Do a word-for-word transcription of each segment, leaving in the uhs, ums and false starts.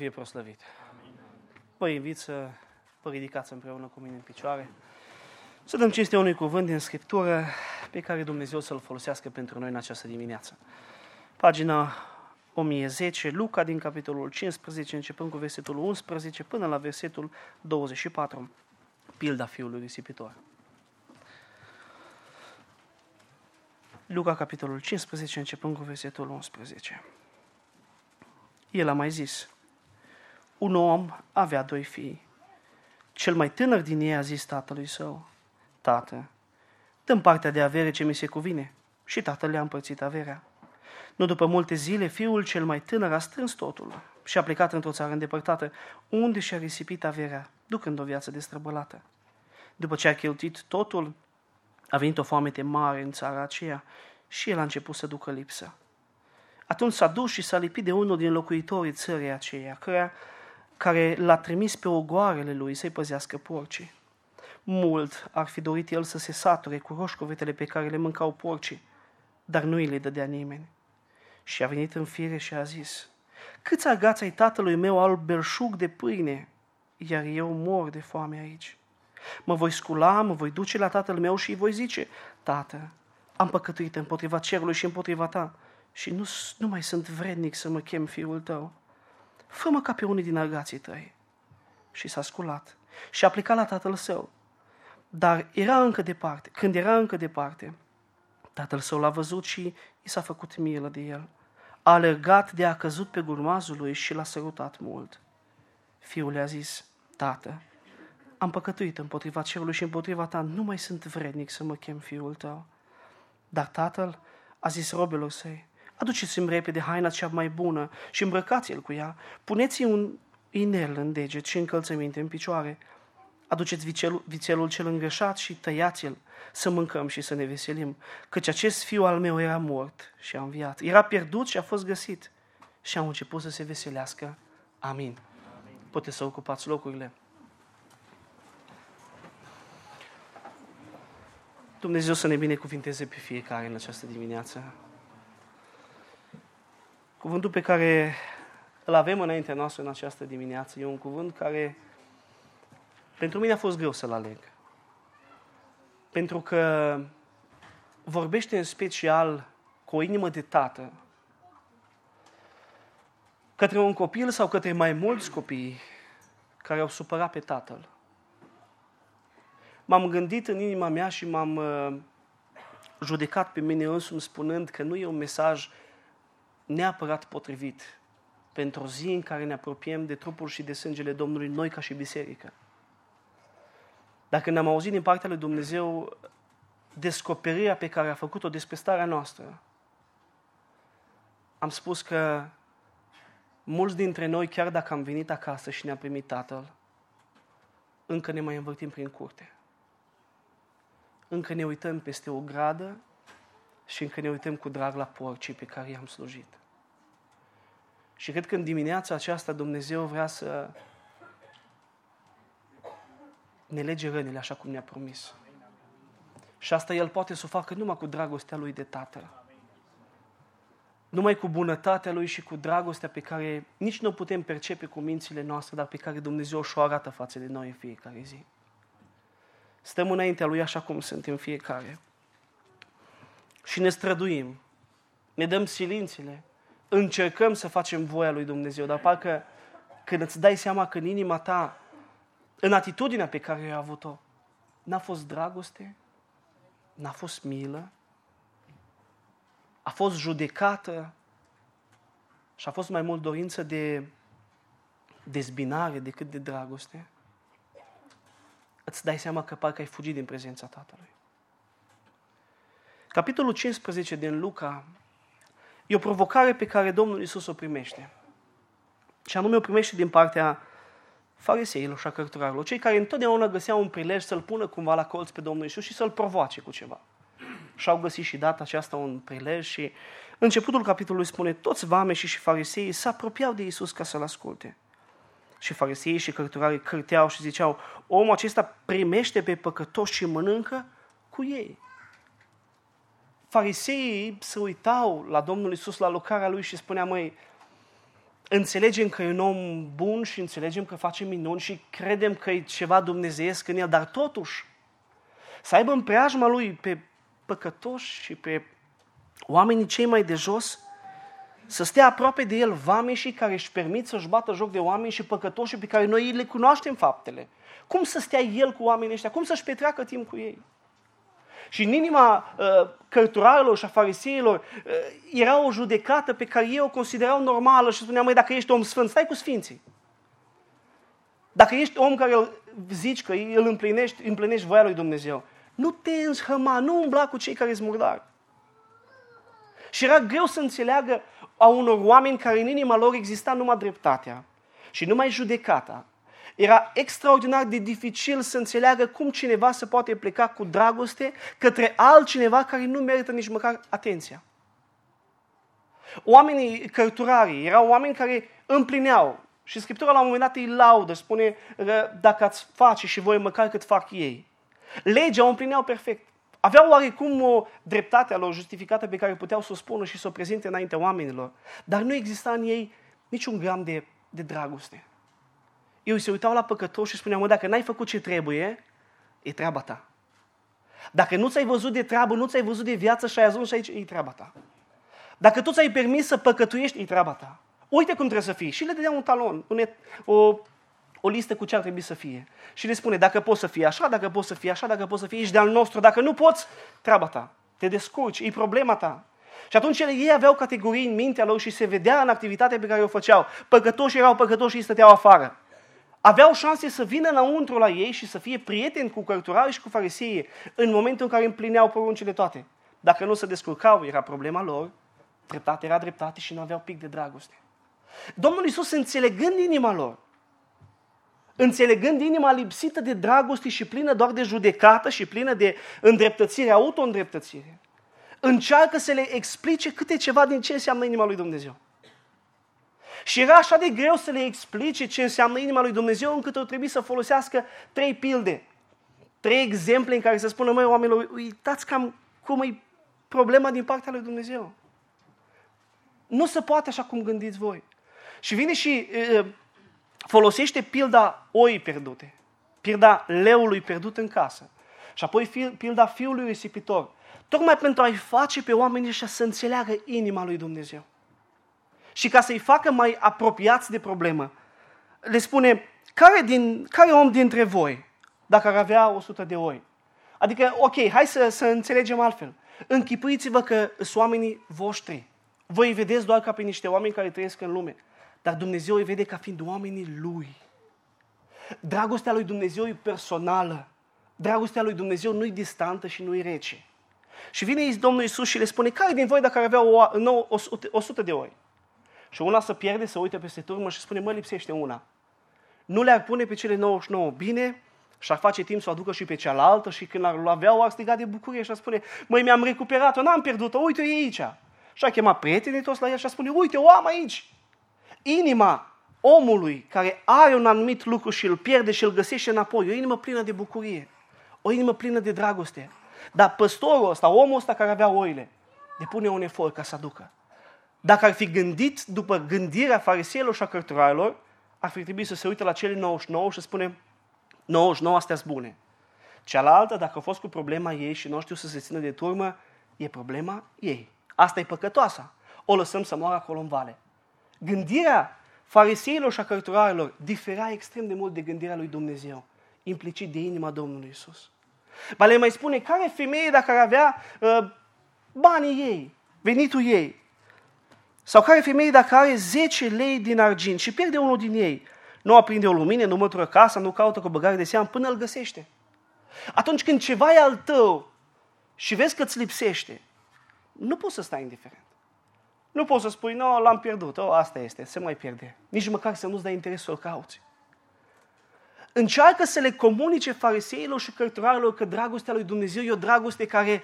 Fie proslăvit. Vă invit să vă ridicați împreună cu mine în picioare, să dăm cinste unui cuvânt din Scriptură pe care Dumnezeu să-l folosească pentru noi în această dimineață. Pagina o mie zece, Luca din capitolul cincisprezece, începând cu versetul unsprezece până la versetul douăzeci și patru, pilda fiului risipitor. Luca, capitolul cincisprezece, începând cu versetul unsprezece. El a mai zis: un om avea doi fii. Cel mai tânăr din ei a zis tatălui său: Tată, dă-mi partea de avere ce mi se cuvine. Și tatăl le-a împărțit averea. Nu după multe zile, fiul cel mai tânăr a strâns totul și a plecat într-o țară îndepărtată, unde și-a risipit averea, ducând o viață destrăbălată. După ce a cheltuit totul, a venit o foamete mare în țara aceea și el a început să ducă lipsă. Atunci s-a dus și s-a lipit de unul din locuitorii țării aceea, care, care l-a trimis pe ogoarele lui să-i păzească porcii. Mult ar fi dorit el să se sature cu roșcovetele pe care le mâncau porcii, dar nu îi le dădea nimeni. Și a venit în fire și a zis: câți agați ai tatălui meu al belșug de pâine, iar eu mor de foame aici. Mă voi scula, mă voi duce la tatăl meu și îi voi zice: Tată, am păcătuit împotriva cerului și împotriva ta și nu, nu mai sunt vrednic să mă chem fiul tău. Fă-mă ca pe unii din agații tăi. Și s-a sculat și a plecat la tatăl său. Dar era încă departe. Când era încă departe, tatăl său l-a văzut și i s-a făcut milă de el. A alergat de a căzut pe gurmazul lui și l-a sărutat mult. Fiul i-a zis: Tată, am păcătuit împotriva cerului și împotriva ta, nu mai sunt vrednic să mă chem fiul tău. Dar tatăl a zis robelor săi: aduceți-mi repede haina cea mai bună și îmbrăcați-l cu ea, puneți-i un inel în deget și încălțăminte în picioare, aduceți vițelul, vițelul cel îngreșat și tăiați-l, să mâncăm și să ne veselim, căci acest fiu al meu era mort și a înviat, era pierdut și a fost găsit. Și au început să se veselească. Amin. Amin. Puteți să ocupați locurile. Dumnezeu să ne binecuvinteze pe fiecare în această dimineață. Cuvântul pe care îl avem înaintea noastră în această dimineață e un cuvânt care pentru mine a fost greu să-l aleg. Pentru că vorbește în special cu o inimă de tată către un copil sau către mai mulți copii care au supărat pe tatăl. M-am gândit în inima mea și m-am uh, judecat pe mine însumi spunând că nu e un mesaj neapărat potrivit pentru o zi în care ne apropiem de trupul și de sângele Domnului, noi ca și biserică. Dacă ne-am auzit din partea lui Dumnezeu descoperirea pe care a făcut-o despre starea noastră, am spus că mulți dintre noi, chiar dacă am venit acasă și ne-a primit Tatăl, încă ne mai învârtim prin curte. Încă ne uităm peste o gradă și încă ne uităm cu drag la porcii pe care i-am slujit. Și cred că în dimineața aceasta Dumnezeu vrea să ne lege rănile așa cum ne-a promis. Și asta El poate să o facă numai cu dragostea Lui de Tatăl. Numai cu bunătatea Lui și cu dragostea pe care nici nu o putem percepe cu mințile noastre, dar pe care Dumnezeu și-o arată față de noi în fiecare zi. Stăm înaintea Lui așa cum suntem fiecare. Și ne străduim. Ne dăm silințele. Încercăm să facem voia lui Dumnezeu, dar parcă când îți dai seama că în inima ta, în atitudinea pe care ai avut-o, n-a fost dragoste, n-a fost milă, a fost judecată și a fost mai mult dorință de dezbinare decât de dragoste, îți dai seama că parcă ai fugit din prezența Tatălui. Capitolul cincisprezece din Luca e o provocare pe care Domnul Iisus o primește. Și anume o primește din partea fariseilor și a cărturarilor, cei care întotdeauna găseau un prilej să-L pună cumva la colț pe Domnul Iisus și să-L provoace cu ceva. Și au găsit și data aceasta un prilej și începutul capitolului spune: toți vameșii și fariseii se apropiau de Iisus ca să-L asculte. Și fariseii și cărturarii cârteau și ziceau: omul acesta primește pe păcătoși și mănâncă cu ei. Fariseii se uitau la Domnul Iisus, la lucrarea Lui și spunea: măi, înțelegem că e un om bun și înțelegem că face minuni și credem că e ceva dumnezeiesc în el, dar totuși să aibă în preajma lui pe păcătoși și pe oamenii cei mai de jos, să stea aproape de el vameșii care își permit să-și bată joc de oameni și păcătoși pe care noi le cunoaștem faptele. Cum să stea el cu oamenii ăștia? Cum să-și petreacă timp cu ei? Și în inima uh, cărturarilor și a fariseilor uh, era o judecată pe care ei o considerau normală și spuneau, măi, dacă ești om sfânt, stai cu sfinții. Dacă ești om care îl zici că îl împlinești, împlinești voia lui Dumnezeu, nu te înshăma, nu umbla cu cei care-s murdari. Și era greu să înțeleagă a unor oameni care în inima lor exista numai dreptatea și numai judecata. Era extraordinar de dificil să înțeleagă cum cineva se poate pleca cu dragoste către altcineva care nu merită nici măcar atenția. Oamenii cărturarii erau oameni care împlineau. Și Scriptura la un moment dat îi laudă, spune, dacă ați face și voi măcar cât fac ei. Legea o împlineau perfect. Aveau oarecum o dreptate a lor justificată pe care puteau să o spună și să o prezinte înaintea oamenilor. Dar nu exista în ei niciun gram de, de dragoste. Ei se uitau la păcătoși și spuneau, mă, dacă n-ai făcut ce trebuie, e treaba ta. Dacă nu ți-ai văzut de treabă, nu ți-ai văzut de viață și ai ajuns aici, e treaba ta. Dacă tu ți-ai permis să păcătuiești, e treaba ta. Uite cum trebuie să fii. Și le dădea un talon, o, o listă cu ce ar trebui să fie. Și le spune, dacă poți să fii așa, dacă poți să fii așa, dacă poți să fii ești de-al nostru, dacă nu poți, treaba ta. Te descurci, e problema ta. Și atunci ei aveau categorii în mintea lor și se vedea în activitatea pe care o făceau. Păcătoși erau păcătoși și ei stăteau afară. Aveau șanse să vină înăuntru la ei și să fie prieteni cu cărturarii și cu fariseii în momentul în care împlineau poruncile toate. Dacă nu se descurcau, era problema lor, dreptate era dreptate și nu aveau pic de dragoste. Domnul Iisus, înțelegând inima lor, înțelegând inima lipsită de dragoste și plină doar de judecată și plină de îndreptățire, auto-îndreptățire, încearcă să le explice câte ceva din ce înseamnă inima lui Dumnezeu. Și era așa de greu să le explice ce înseamnă inima lui Dumnezeu, încât au trebuit să folosească trei pilde, trei exemple în care să spună, măi, oamenilor, uitați cam cum e problema din partea lui Dumnezeu. Nu se poate așa cum gândiți voi. Și vine și e, folosește pilda oii pierdute, pilda leului pierdut în casă și apoi pilda fiului risipitor, tocmai pentru a-i face pe oamenii ăștia să înțeleagă inima lui Dumnezeu. Și ca să-i facă mai apropiați de problemă, le spune, care, din, care om dintre voi, dacă ar avea o sută de oi? Adică, ok, hai să, să înțelegem altfel. Închipuiți-vă că sunt oamenii voștri. Voi îi vedeți doar ca pe niște oameni care trăiesc în lume. Dar Dumnezeu îi vede ca fiind oamenii Lui. Dragostea lui Dumnezeu e personală. Dragostea lui Dumnezeu nu e distantă și nu e rece. Și vine Domnul Iisus și le spune, care din voi dacă ar avea o, o, o sută de oi? Și una se pierde, se uită peste turmă și spune, mă, lipsește una. Nu le-ar pune pe cele nouăzeci și nouă bine și ar face timp să o aducă și pe cealaltă și când ar avea, ar striga de bucurie și ar spune, măi, mi-am recuperat-o, n-am pierdut-o, uite-o, e aici. Și a chemat prietenii toți la el și a spune, uite, o am aici. Inima omului care are un anumit lucru și îl pierde și îl găsește înapoi, o inimă plină de bucurie, o inimă plină de dragoste. Dar păstorul ăsta, omul ăsta care avea oile, depune un efort ca să aducă. Dacă ar fi gândit după gândirea fariseilor și a cărturarilor, ar fi trebuit să se uite la cele nouăzeci și nouă și spune, nouăzeci și nouă astea-s bune. Cealaltă, dacă a fost cu problema ei și nu știu să se țină de turmă, e problema ei. Asta e păcătoasa. O lăsăm să moară acolo în vale. Gândirea fariseilor și a cărturarilor diferea extrem de mult de gândirea lui Dumnezeu, implicit de inima Domnului Iisus. Ba le mai spune, care femeie dacă ar avea uh, banii ei, venitul ei, sau care femeie dacă are zece lei din argint și pierde unul din ei, nu aprinde o lumină, nu mătură casa, nu caută cu băgare de seamă până îl găsește. Atunci când ceva e al tău și vezi că îți lipsește, nu poți să stai indiferent. Nu poți să spui, nu, l-am pierdut, o, asta este, se mai pierde. Nici măcar să nu-ți dai interes să-l cauți. Încearcă să le comunice fariseilor și cărturarilor că dragostea lui Dumnezeu e o dragoste care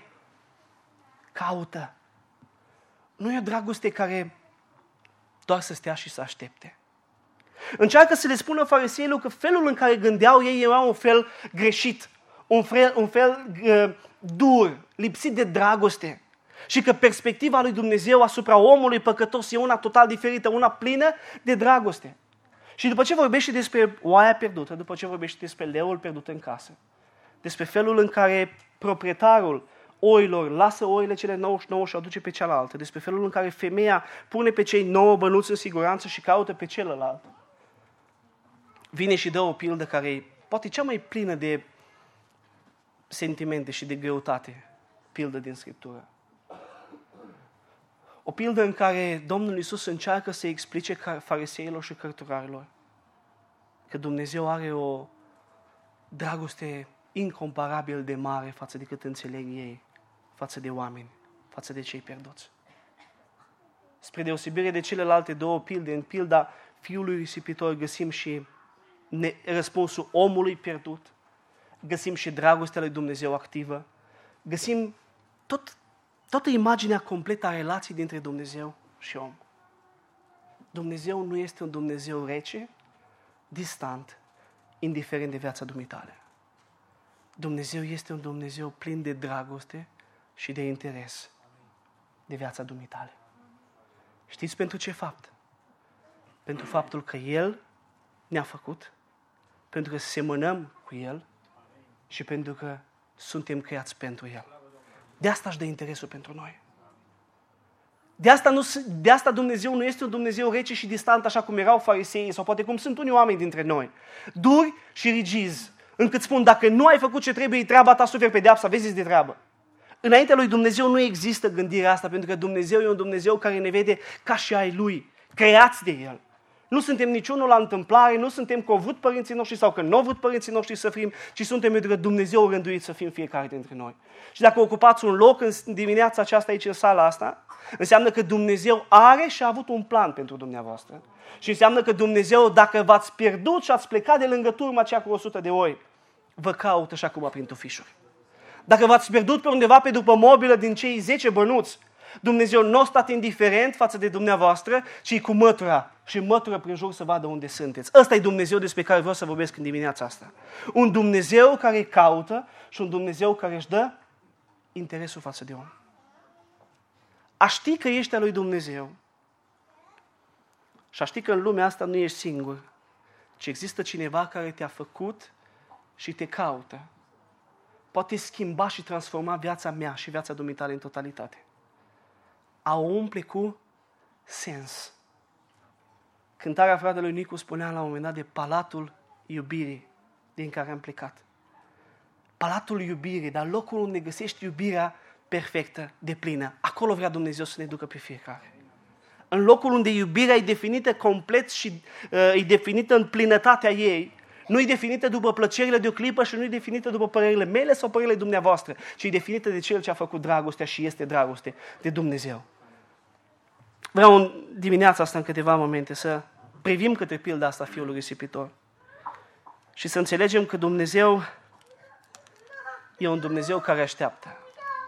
caută. Nu e o dragoste care doar să stea și să aștepte. Încearcă să le spună fariseilor că felul în care gândeau ei era un fel greșit, un fel, un fel uh, dur, lipsit de dragoste. Și că perspectiva lui Dumnezeu asupra omului păcătos e una total diferită, una plină de dragoste. Și după ce vorbește despre oaia pierdută, după ce vorbește despre leul pierdut în casă, despre felul în care proprietarul oilor lasă oile cele nouăzeci și nouă și o aduce pe cealaltă, despre felul în care femeia pune pe cei nouă bănuți în siguranță și caută pe celălalt, vine și dă o pildă care e poate cea mai plină de sentimente și de greutate, pildă din Scriptură. O pildă în care Domnul Iisus încearcă să explice fariseilor și cărturarilor că Dumnezeu are o dragoste incomparabil de mare față de cât înțeleg ei, față de oameni, față de cei pierduți. Spre deosebire de celelalte două pilde, în pilda fiului risipitor găsim și răspunsul omului pierdut, găsim și dragostea lui Dumnezeu activă, găsim tot, toată imaginea completă a relației dintre Dumnezeu și om. Dumnezeu nu este un Dumnezeu rece, distant, indiferent de viața dumitale. Dumnezeu este un Dumnezeu plin de dragoste și de interes de viața dumitale. Știți pentru ce fapt? Pentru faptul că El ne-a făcut, pentru că semănăm cu El și pentru că suntem creați pentru El. De asta își dă interesul pentru noi. De asta, nu, de asta Dumnezeu nu este un Dumnezeu rece și distant, așa cum erau fariseii, sau poate cum sunt unii oameni dintre noi. Duri și rigizi, încât spun, dacă nu ai făcut ce trebuie, e treaba ta, suferi pedeapsa, vezi de treabă. Înaintea lui Dumnezeu nu există gândirea asta, pentru că Dumnezeu e un Dumnezeu care ne vede ca și ai Lui, creați de El. Nu suntem niciunul la întâmplare, nu suntem că au vrut părinții noștri sau că nu au vrut părinții noștri să fim, ci suntem pentru că Dumnezeu a rânduit să fim fiecare dintre noi. Și dacă ocupați un loc în dimineața aceasta aici în sala asta, înseamnă că Dumnezeu are și a avut un plan pentru dumneavoastră. Și înseamnă că Dumnezeu, dacă v-ați pierdut și ați plecat de lângă turma aceea cu o sută de oi, vă caută și acum prin tufișuri. Dacă v-ați pierdut pe undeva pe după mobilă din cei zece bănuți, Dumnezeu nu a stat indiferent față de dumneavoastră, ci cu mătura și mătură prin jur să vadă unde sunteți. Ăsta e Dumnezeu despre care vreau să vorbesc în dimineața asta. Un Dumnezeu care caută și un Dumnezeu care își dă interesul față de om. A ști că ești al lui Dumnezeu și a ști că în lumea asta nu ești singur, ci există cineva care te-a făcut și te caută, poate schimba și transforma viața mea și viața dumitale în totalitate. A o umple cu sens. Cântarea fratelui Nicu spunea la un moment dat de palatul iubirii din care am plecat. Palatul iubirii, dar locul unde găsești iubirea perfectă, deplină. Acolo vrea Dumnezeu să ne ducă pe fiecare. În locul unde iubirea e definită complet și uh, e definită în plinătatea ei, nu e definită după plăcerile de o clipă și nu e definită după părerile mele sau părerile dumneavoastră, ci e definită de Cel ce a făcut dragostea și este dragoste, de Dumnezeu. Vreau în dimineața asta, în câteva momente, să privim către pilda asta fiului risipitor și să înțelegem că Dumnezeu e un Dumnezeu care așteaptă.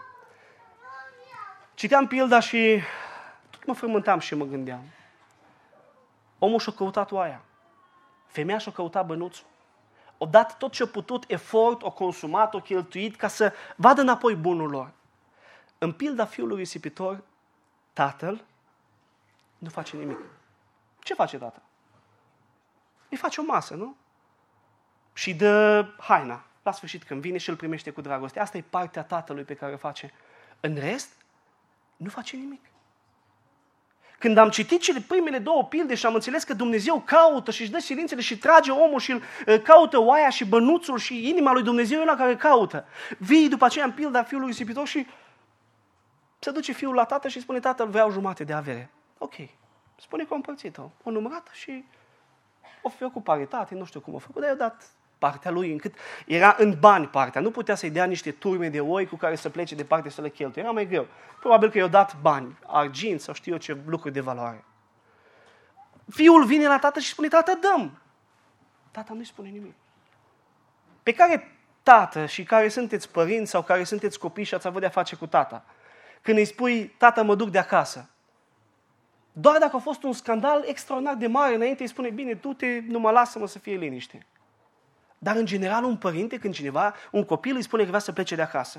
Citeam pilda și tot mă frământam și mă gândeam. Omul și-a căutat oaia. Femeia și-a căutat bănuțul. O dat tot ce-a putut, efort, o consumat, o cheltuit ca să vadă înapoi bunul lor. În pilda fiului risipitor, tatăl nu face nimic. Ce face tatăl? Îi face o masă, nu? Și dă haina. La sfârșit, când vine și îl primește cu dragoste. Asta e partea tatălui pe care o face. În rest, nu face nimic. Când am citit cele primele două pilde și am înțeles că Dumnezeu caută și își dă silințele și trage omul și îl caută oaia și bănuțul și inima lui Dumnezeu e una care caută. Vii după aceea în pilda fiului risipitor și se duce fiul la tată și spune, tatăl, vreau jumate de avere. Ok. Spune că a împărțit-o. O numărat și o făcut paritate, nu știu cum o făcut, dar i-a dat partea lui, încât era în bani partea. Nu putea să-i dea niște turme de oi cu care să plece departe să le cheltuie. Era mai greu. Probabil că i-a dat bani, argint sau știu eu ce lucruri de valoare. Fiul vine la tată și spune, tată, dăm. Tata nu-i spune nimic. Pe care tată și care sunteți părinți sau care sunteți copii și ați avut de-a face cu tata, când îi spui, tata, mă duc de acasă, doar dacă a fost un scandal extraordinar de mare, înainte îi spune, bine, du-te, nu mă lasă-mă să fie liniște. Dar în general un părinte, când cineva, un copil îi spune că vrea să plece de acasă,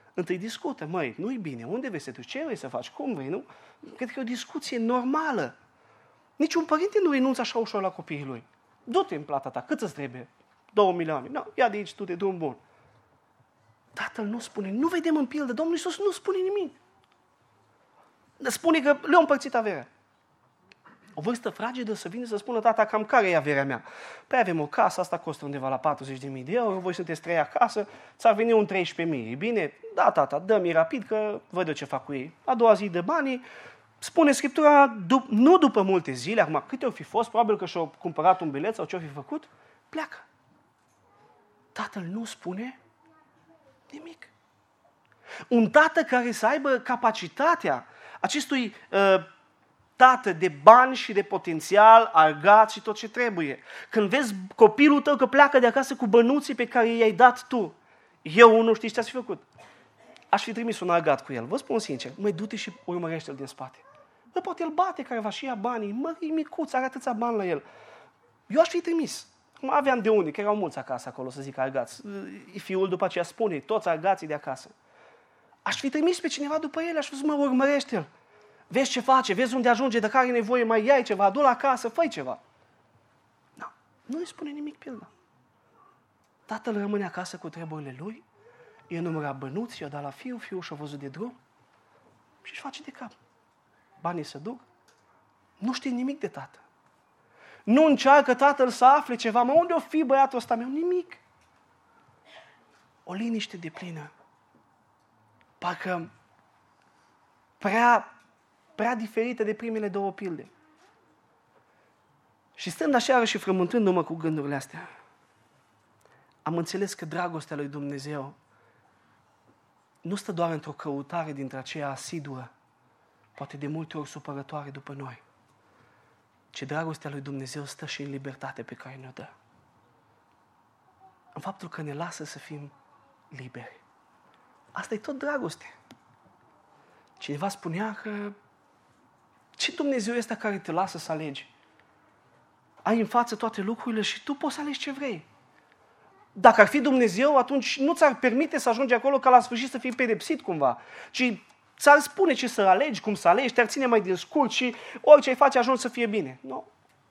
Întâi discută, măi, nu-i bine, unde vrei să te duci, ce vrei să faci, cum vrei, nu? Cred că e o discuție normală. Niciun părinte nu renunță așa ușor la copiii lui. Du-te în plata ta, cât îți trebuie? Două milioane. No, ia de aici, tu de drum bun. Tatăl nu spune, nu vedem în pildă, Domnul Iisus nu spune nimic. Spune că le-a împărțit averea. O vârstă fragedă să vină să spună, tata, cam care e averea mea? Păi avem o casă, asta costă undeva la patruzeci de mii de euro, voi sunteți trei acasă, ți-ar veni un treisprezece mii. E bine? Da, tata, dă-mi rapid că văd eu ce fac cu ei. A doua zi de banii, spune Scriptura, dup- nu după multe zile, acum câte au fi fost, probabil că și-au cumpărat un bilet sau ce-au fi făcut, pleacă. Tatăl nu spune nimic. Un tată care să aibă capacitatea acestui uh, tată de bani și de potențial, argat și tot ce trebuie. Când vezi copilul tău că pleacă de acasă cu bănuții pe care i-ai dat tu, eu unul știi ce ți-a făcut? Aș fi trimis un argat cu el. Vă spun sincer, măi, du-te și urmărește-l din spate. Bă, poate el bate careva și ia banii, mă, e micuț, are atâția bani la el. Eu aș fi trimis. Cum aveam de unde, că erau mulți acasă acolo, să zic, argați. Fiul după aceea spune, toți argații de acasă. Aș fi trimis pe cineva după el, aș fi zis, mă, urmărește-l. Vezi ce face, vezi unde ajunge, dacă are nevoie, mai iai ceva, adu-l acasă, fă ceva. No, nu îi spune nimic pilda. Tatăl rămâne acasă cu treburile lui, i-a numărat bănuți, i-a dat la fiu, fiul și-a văzut de drum și își face de cap. Banii se duc, nu știe nimic de tată. Nu încearcă tatăl să afle ceva, mă, unde o fi băiatul ăsta meu? Nimic. O liniște deplină. Parcă prea, prea diferită de primele două pilde. Și stând așa și frământându-mă cu gândurile astea, am înțeles că dragostea lui Dumnezeu nu stă doar într-o căutare dintre aceea asiduă, poate de multe ori supărătoare după noi, ci dragostea lui Dumnezeu stă și în libertate pe care ne-o dă. În faptul că ne lasă să fim liberi. Asta e tot dragoste. Cineva spunea că ce Dumnezeu este care te lasă să alegi? Ai în față toate lucrurile și tu poți să alegi ce vrei. Dacă ar fi Dumnezeu, atunci nu ți-ar permite să ajungi acolo ca la sfârșit să fii pedepsit cumva, ci ți-ar spune ce să alegi, cum să alegi, te-ar ține mai din scurt și orice ai face ajungi să fie bine. Nu.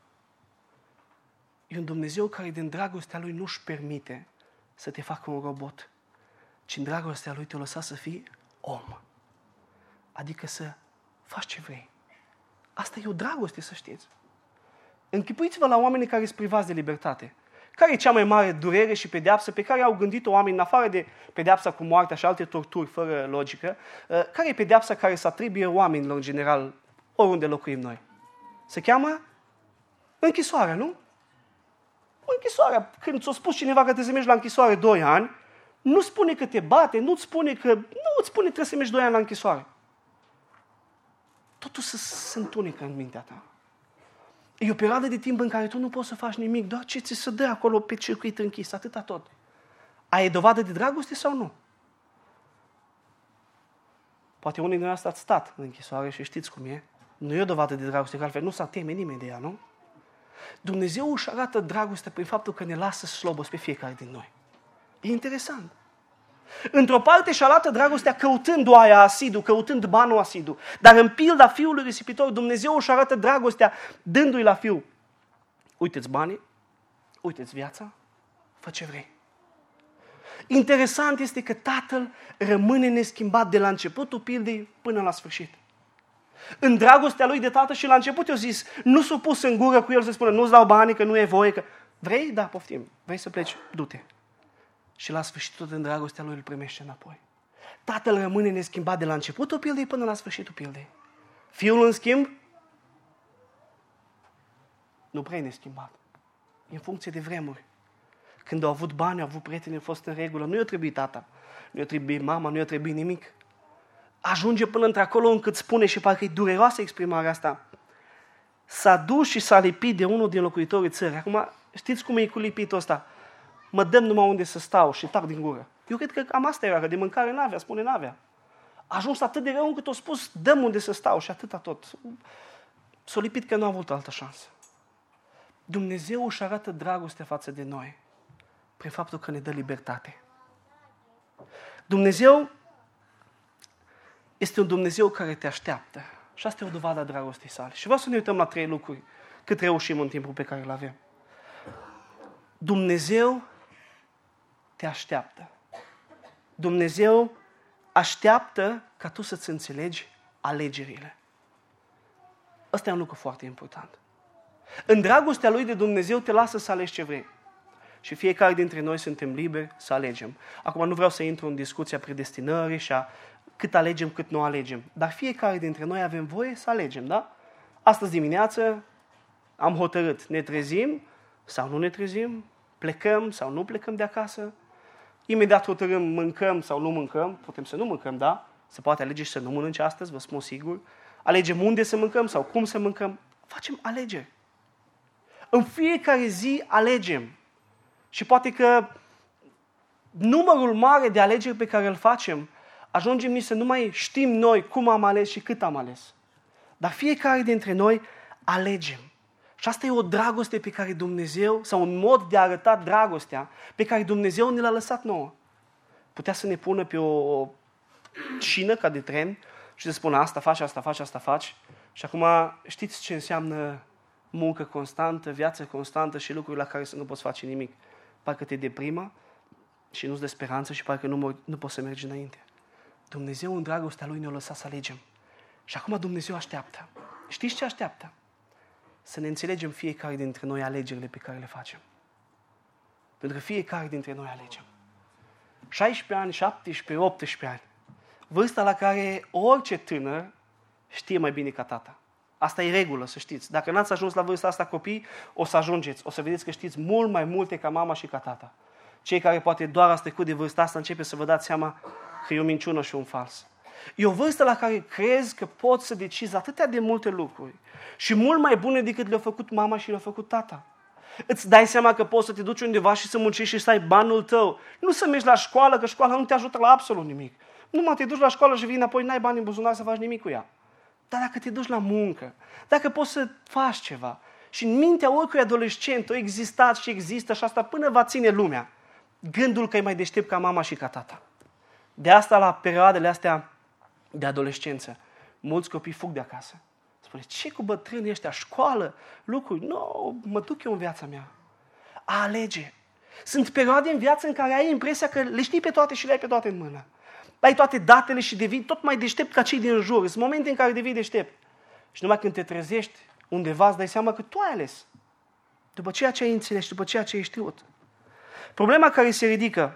E un Dumnezeu care din dragostea Lui nu-și permite să te facă un robot, ci în dragostea Lui te-a lăsat să fii om. Adică să faci ce vrei. Asta e o dragoste, să știți. Închipuiți-vă la oamenii care sunt privați de libertate. Care e cea mai mare durere și pedeapsă pe care au gândit-o oamenii, în afară de pedeapsa cu moartea și alte torturi fără logică, care e pedeapsa care se atribuie oamenilor în general, oriunde locuim noi? Se cheamă închisoarea, nu? Închisoarea. Când ți-a spus cineva că trebuie să mergi la închisoare doi ani, nu spune că te bate, nu-ți spune că... Nu îți spune că trebuie să mergi doi ani la închisoare. Totul se, se întunecă în mintea ta. E o perioadă de timp în care tu nu poți să faci nimic, doar ce ți se dă acolo pe circuit închis, atâta tot. Ai dovadă de dragoste sau nu? Poate unii dintre noi ați stat în închisoare și știți cum e. Nu e o dovadă de dragoste, că altfel nu s-ar teme nimeni de ea, nu? Dumnezeu își arată dragostea prin faptul că ne lasă slobos pe fiecare din noi. E interesant. Într-o parte și arată dragostea căutând oaia asidu, căutând banul asidu. Dar în pilda fiului risipitor, Dumnezeu își arată dragostea dându-i la fiu. Uite-ți banii, uite-ți viața, fă ce vrei. Interesant este că tatăl rămâne neschimbat de la începutul pildei până la sfârșit. În dragostea lui de tată și la început i-a zis, nu s-a pus în gură cu el să spună, nu-ți dau banii, că nu e voie, că... Vrei? Da, poftim. Vrei să pleci? Du-te. Și la sfârșit tot în dragostea lui îl primește înapoi. Tatăl rămâne neschimbat de la începutul pildei până la sfârșitul pildei. Fiul, în schimb, nu prea e neschimbat. E în funcție de vremuri. Când au avut bani, au avut prieteni, au fost în regulă. Nu i-a trebuit tata, nu i-a trebuit mama, nu i-a trebuit nimic. Ajunge până într-acolo încât spune, și parcă e dureroasă exprimarea asta, s-a dus și s-a lipit de unul din locuitorii țării. Acum, știți cum e cu lipitul ăsta? Mă dăm numai unde să stau și tac din gură. Eu cred că cam asta era, că de mâncare n-avea, spune n-avea. A ajuns atât de rău încât a spus, dăm unde să stau și atâta tot. S-a lipit că nu a avut altă șansă. Dumnezeu își arată dragostea față de noi prin faptul că ne dă libertate. Dumnezeu este un Dumnezeu care te așteaptă. Și asta e o dovadă a dragostei sale. Și vreau să ne uităm la trei lucruri cât reușim în timpul pe care îl avem. Dumnezeu te așteaptă. Dumnezeu așteaptă ca tu să-ți înțelegi alegerile. Ăsta e un lucru foarte important. În dragostea Lui de Dumnezeu te lasă să alegi ce vrei. Și fiecare dintre noi suntem liberi să alegem. Acum nu vreau să intru în discuția predestinării și a cât alegem, cât nu alegem. Dar fiecare dintre noi avem voie să alegem, da? Astăzi dimineață am hotărât, ne trezim sau nu ne trezim, plecăm sau nu plecăm de acasă. Imediat hotărâm, mâncăm sau nu mâncăm, putem să nu mâncăm, da? Se poate alege și să nu mănânce astăzi, vă spun sigur. Alegem unde să mâncăm sau cum să mâncăm. Facem alegeri. În fiecare zi alegem. Și poate că numărul mare de alegeri pe care îl facem, ajungem nici să nu mai știm noi cum am ales și cât am ales. Dar fiecare dintre noi alegem. Și asta e o dragoste pe care Dumnezeu, sau un mod de a arăta dragostea pe care Dumnezeu ne l-a lăsat nouă. Putea să ne pună pe o șină ca de tren și să spună asta faci, asta faci, asta faci. Și acum știți ce înseamnă muncă constantă, viață constantă și lucruri la care să nu poți face nimic. Parcă te deprimă și nu-ți dă speranță și parcă nu, nu poți să mergi înainte. Dumnezeu în dragostea Lui ne-a lăsat să alegem. Și acum Dumnezeu așteaptă. Știți ce așteaptă? Să ne înțelegem fiecare dintre noi alegerile pe care le facem. Pentru că fiecare dintre noi alegem. șaisprezece ani, șaptesprezece, optsprezece ani. Vârsta la care orice tânăr știe mai bine ca tata. Asta e regulă, să știți. Dacă n-ați ajuns la vârsta asta copii, o să ajungeți. O să vedeți că știți mult mai multe ca mama și ca tata. Cei care poate doar ați trecut de vârsta asta, începe să vă dați seama că e o minciună și un fals. E o vârstă la care crezi că poți să decizi atâtea de multe lucruri și mult mai bune decât le-a făcut mama și le-a făcut tata. Îți dai seama că poți să te duci undeva și să muncești și să ai banul tău. Nu să mergi la școală, că școala nu te ajută la absolut nimic. Numai te duci la școală și vii înapoi, n-ai bani în buzunar să faci nimic cu ea. Dar dacă te duci la muncă, dacă poți să faci ceva și în mintea oricui adolescent a existat și există și asta până va ține lumea, gândul că e mai deștept ca mama și ca tata. De asta la perioadele astea de adolescență, mulți copii fug de acasă. Spune, ce cu bătrânii ăștia, școală, lucruri? Nu, no, mă duc eu în viața mea. A alege. Sunt perioade în viață în care ai impresia că le știi pe toate și le ai pe toate în mână. Ai toate datele și devii tot mai deștept ca cei din jur. Sunt momente în care devii deștept. Și numai când te trezești undeva îți dai seama că tu ai ales. După ceea ce ai înțeles, după ceea ce ai știut. Problema care se ridică,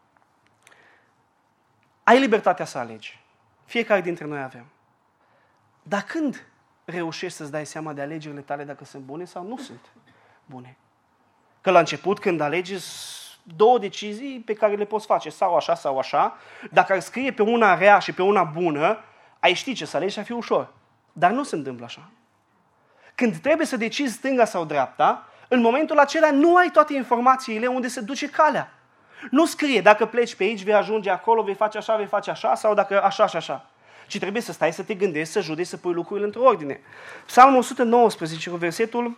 ai libertatea să alegi. Fiecare dintre noi avem. Dar când reușești să-ți dai seama de alegerile tale dacă sunt bune sau nu sunt bune? Că la început, când alegi, două decizii pe care le poți face, sau așa, sau așa. Dacă ar scrie pe una rea și pe una bună, ai ști ce să alegi și ar fi ușor. Dar nu se întâmplă așa. Când trebuie să decizi stânga sau dreapta, în momentul acela nu ai toate informațiile unde se duce calea. Nu scrie, dacă pleci pe aici, vei ajunge acolo, vei face așa, vei face așa, sau dacă așa și așa. Ci trebuie să stai, să te gândești, să judeci, să pui lucrurile într-o ordine. Psalmul o sută nouăsprezece, versetul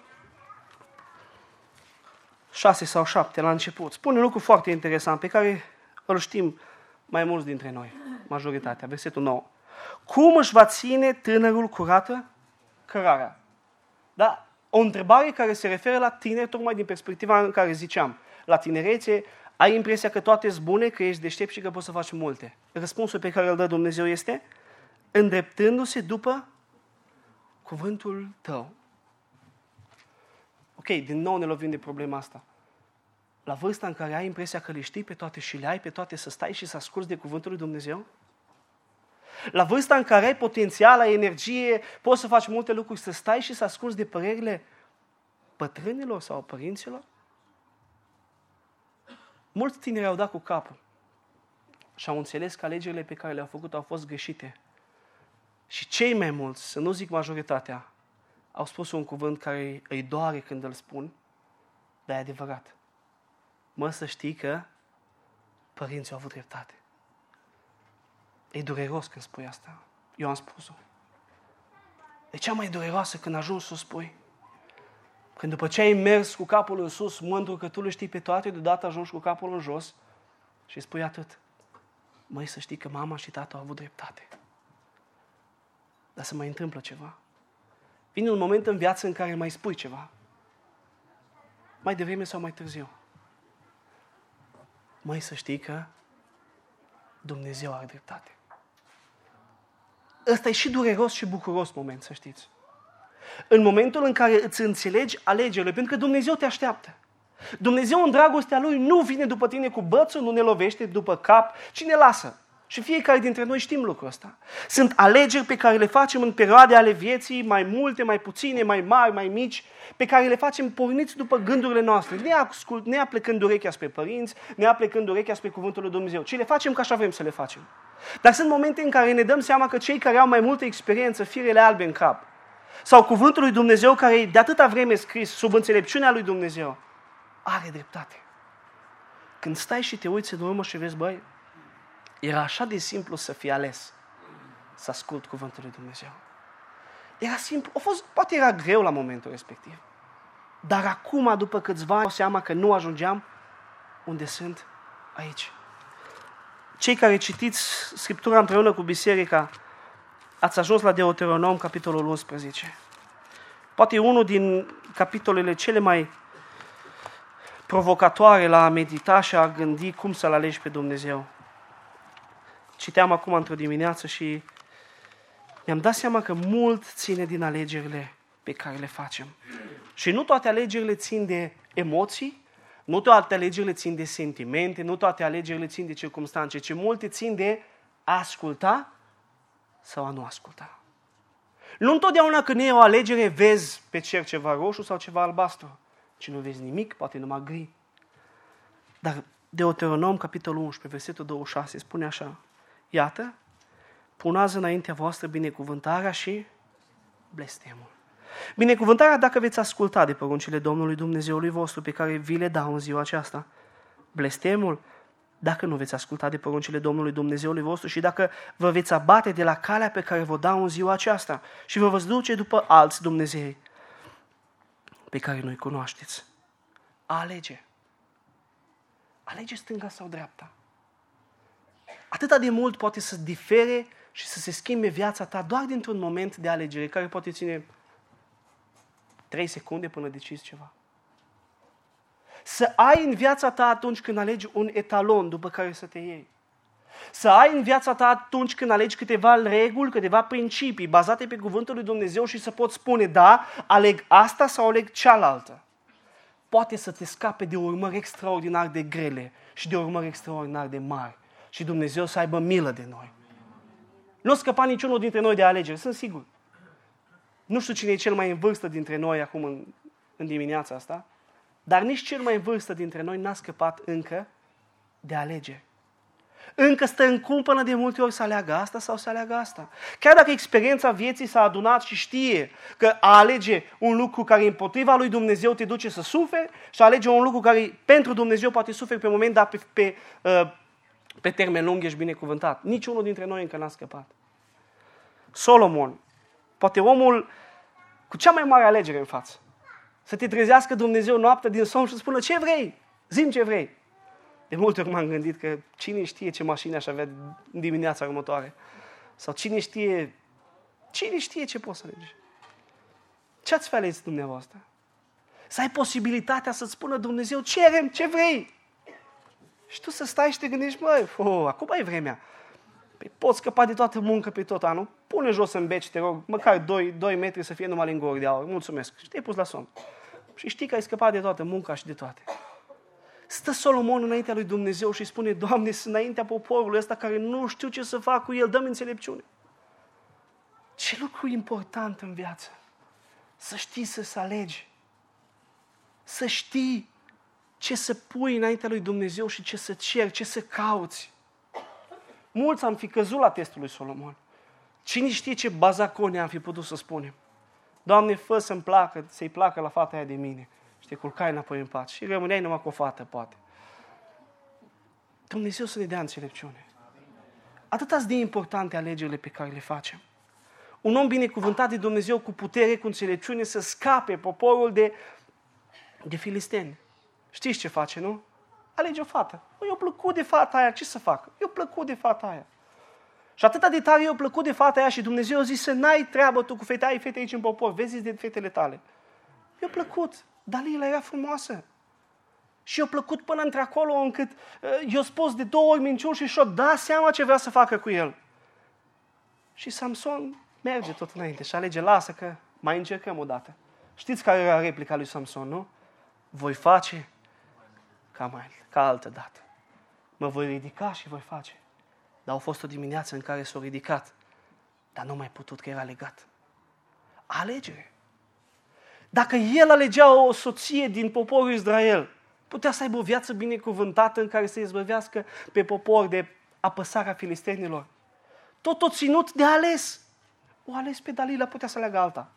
șase sau șapte la început. Spune un lucru foarte interesant pe care îl știm mai mulți dintre noi, majoritatea, versetul nouă. Cum își va ține tânărul curată cărarea? Da? O întrebare care se referă la tine, tocmai din perspectiva în care ziceam. La tinerețe, ai impresia că toate sunt bune, că ești deștept și că poți să faci multe. Răspunsul pe care îl dă Dumnezeu este îndreptându-se după cuvântul tău. Ok, din nou ne lovim de problema asta. La vârsta în care ai impresia că le știi pe toate și le ai pe toate, să stai și să asculți de cuvântul lui Dumnezeu? La vârsta în care ai potențial, ai energie, poți să faci multe lucruri, să stai și să asculți de părerile bătrânilor sau părinților? Mulți tineri au dat cu capul și au înțeles că alegerile pe care le-au făcut au fost greșite. Și cei mai mulți, să nu zic majoritatea, au spus un cuvânt care îi doare când îl spun, dar e adevărat. Mă, să știi că părinții au avut dreptate. E dureros când spui asta. Eu am spus-o. E cea mai dureroasă când ajungi să o spui. Când după ce ai mers cu capul în sus, mândru că tu le știi pe toate, deodată ajungi cu capul în jos și spui atât. Măi, să știi că mama și tata au avut dreptate. dar se mai întâmplă ceva. Vine un moment în viață în care mai spui ceva. Mai devreme sau mai târziu. Mai să știi că Dumnezeu are dreptate. Ăsta e și dureros și bucuros moment, să știți. În momentul în care îți înțelegi alegerile, pentru că Dumnezeu te așteaptă. Dumnezeu în dragostea Lui nu vine după tine cu bățul, nu ne lovește după cap, ci ne lasă. Și fiecare dintre noi știm lucrul ăsta. Sunt alegeri pe care le facem în perioade ale vieții, mai multe, mai puține, mai mari, mai mici, pe care le facem porniți după gândurile noastre, neaplecând urechea spre părinți, neaplecând urechea spre cuvântul lui Dumnezeu, ci le facem ca așa vrem să le facem. Dar sunt momente în care ne dăm seama că cei care au mai multă experiență, firele albe în cap, sau cuvântul lui Dumnezeu care e de atâta vreme scris sub înțelepciunea lui Dumnezeu, are dreptate. Când stai și te uiți în urmă și vezi, băi, era așa de simplu să fii ales, să ascult cuvântul lui Dumnezeu. Era simplu, a fost, poate era greu la momentul respectiv. Dar acum, după câțiva ani, au seama că nu ajungeam unde sunt aici. Cei care citiți Scriptura împreună cu biserica, ați ajuns la Deuteronom, capitolul unsprezece. Poate e unul din capitolele cele mai provocatoare la a medita și a gândi cum să-L alegi pe Dumnezeu. Citeam acum într-o dimineață și mi-am dat seama că mult ține din alegerile pe care le facem. Și nu toate alegerile țin de emoții, nu toate alegerile țin de sentimente, nu toate alegerile țin de circumstanțe, ci multe țin de a asculta sau a nu asculta. Nu întotdeauna când e o alegere vezi pe cer ceva roșu sau ceva albastru, ci nu vezi nimic, poate numai gri. Dar Deuteronom, capitolul unsprezece, versetul douăzeci și șase, spune așa: iată, pun azi înaintea voastră binecuvântarea și blestemul. Binecuvântarea dacă veți asculta de poruncile Domnului Dumnezeului vostru pe care vi le dau în ziua aceasta. Blestemul dacă nu veți asculta de poruncile Domnului Dumnezeului vostru și dacă vă veți abate de la calea pe care vă dau în ziua aceasta și vă veți duce după alți Dumnezei pe care nu-i cunoașteți. A alege. Alege stânga sau dreapta. Atâta de mult poate să difere și să se schimbe viața ta doar dintr-un moment de alegere, care poate ține trei secunde până decizi ceva. Să ai în viața ta atunci când alegi un etalon după care să te iei. Să ai în viața ta atunci când alegi câteva reguli, câteva principii bazate pe cuvântul lui Dumnezeu și să poți spune, da, aleg asta sau aleg cealaltă. Poate să te scape de urmări extraordinar de grele și de urmări extraordinar de mari. Și Dumnezeu să aibă milă de noi. Nu scăpa niciunul dintre noi de alegeri, sunt sigur. Nu știu cine e cel mai în vârstă dintre noi acum în, în dimineața asta, dar nici cel mai în vârstă dintre noi n-a scăpat încă de alegeri. Încă stă în cumpănă de multe ori să aleagă asta sau să aleagă asta. Chiar dacă experiența vieții s-a adunat și știe că a alege un lucru care e împotriva lui Dumnezeu te duce să suferi și a alege un lucru care pentru Dumnezeu poate suferi pe moment, dar pe, pe, pe termen lung ești binecuvântat. Niciunul dintre noi încă n-a scăpat. Solomon, poate omul cu cea mai mare alegere în față. Să te trezească Dumnezeu noaptea din somn și să spună ce vrei, zi-mi ce vrei. De multe ori m-am gândit că cine știe ce mașină aș avea în dimineața următoare. Sau cine știe, cine știe ce poți să alegi. Ce ați fi ales dumneavoastră? Să ai posibilitatea să-ți spună Dumnezeu, cerem ce vrei. Și tu să stai și te gândești, măi, oh, acum e vremea. Păi poți scăpa de toată muncă pe tot anul. Pune jos în beci, te rog, măcar doi metri să fie numai linguri de aur. Mulțumesc. Și te-ai pus la somn. Și știi că ai scăpat de toată munca și de toate. Stă Solomon înaintea lui Dumnezeu și spune, Doamne, sunt înaintea poporului ăsta care nu știu ce să fac cu el, dă-mi înțelepciune. Ce lucru important în viață. Să știi să-ți alegi. Să știi ce să pui înaintea lui Dumnezeu și ce să ceri, ce să cauți. Mulți am fi căzut la testul lui Solomon. Cine știe ce bazacone am fi putut să spunem. Doamne, fă să-mi placă, să-i placă la fata aia de mine. Și te culcai înapoi în pat. Și rămâneai numai cu o fată, poate. Dumnezeu să ne dea înțelepciune. Atât de importante alegerile pe care le facem. Un om binecuvântat de Dumnezeu cu putere, cu înțelepciune, să scape poporul de, de filisteni. Știți ce face, nu? Alege o fată. Eu plăcut de fata aia, ce să fac? Eu plăcut de fata aia. Și atâta de tare i-a plăcut de fata aia și Dumnezeu a zis să n-ai treabă tu cu fete, ai fete aici în popor, vezi de fetele tale. I-a plăcut. Dalila era frumoasă. Și i-a plăcut până într-acolo încât uh, i-a spus de două ori minciuni și și-a dat seama ce vrea să facă cu el. Și Samson merge tot înainte și alege, lasă că mai încercăm o dată. Știți care era replica lui Samson, nu? Voi face ca mai ca altă dată. Mă voi ridica și voi face. Dar a fost o dimineață în care s-a ridicat, dar nu mai putut că era legat. Alegere. Dacă el alegea o soție din poporul Israel, putea să aibă o viață binecuvântată în care să izbăvească pe popor de apăsarea filistenilor. Tot o ținut de ales. O ales pe Dalila, putea să aleagă alta.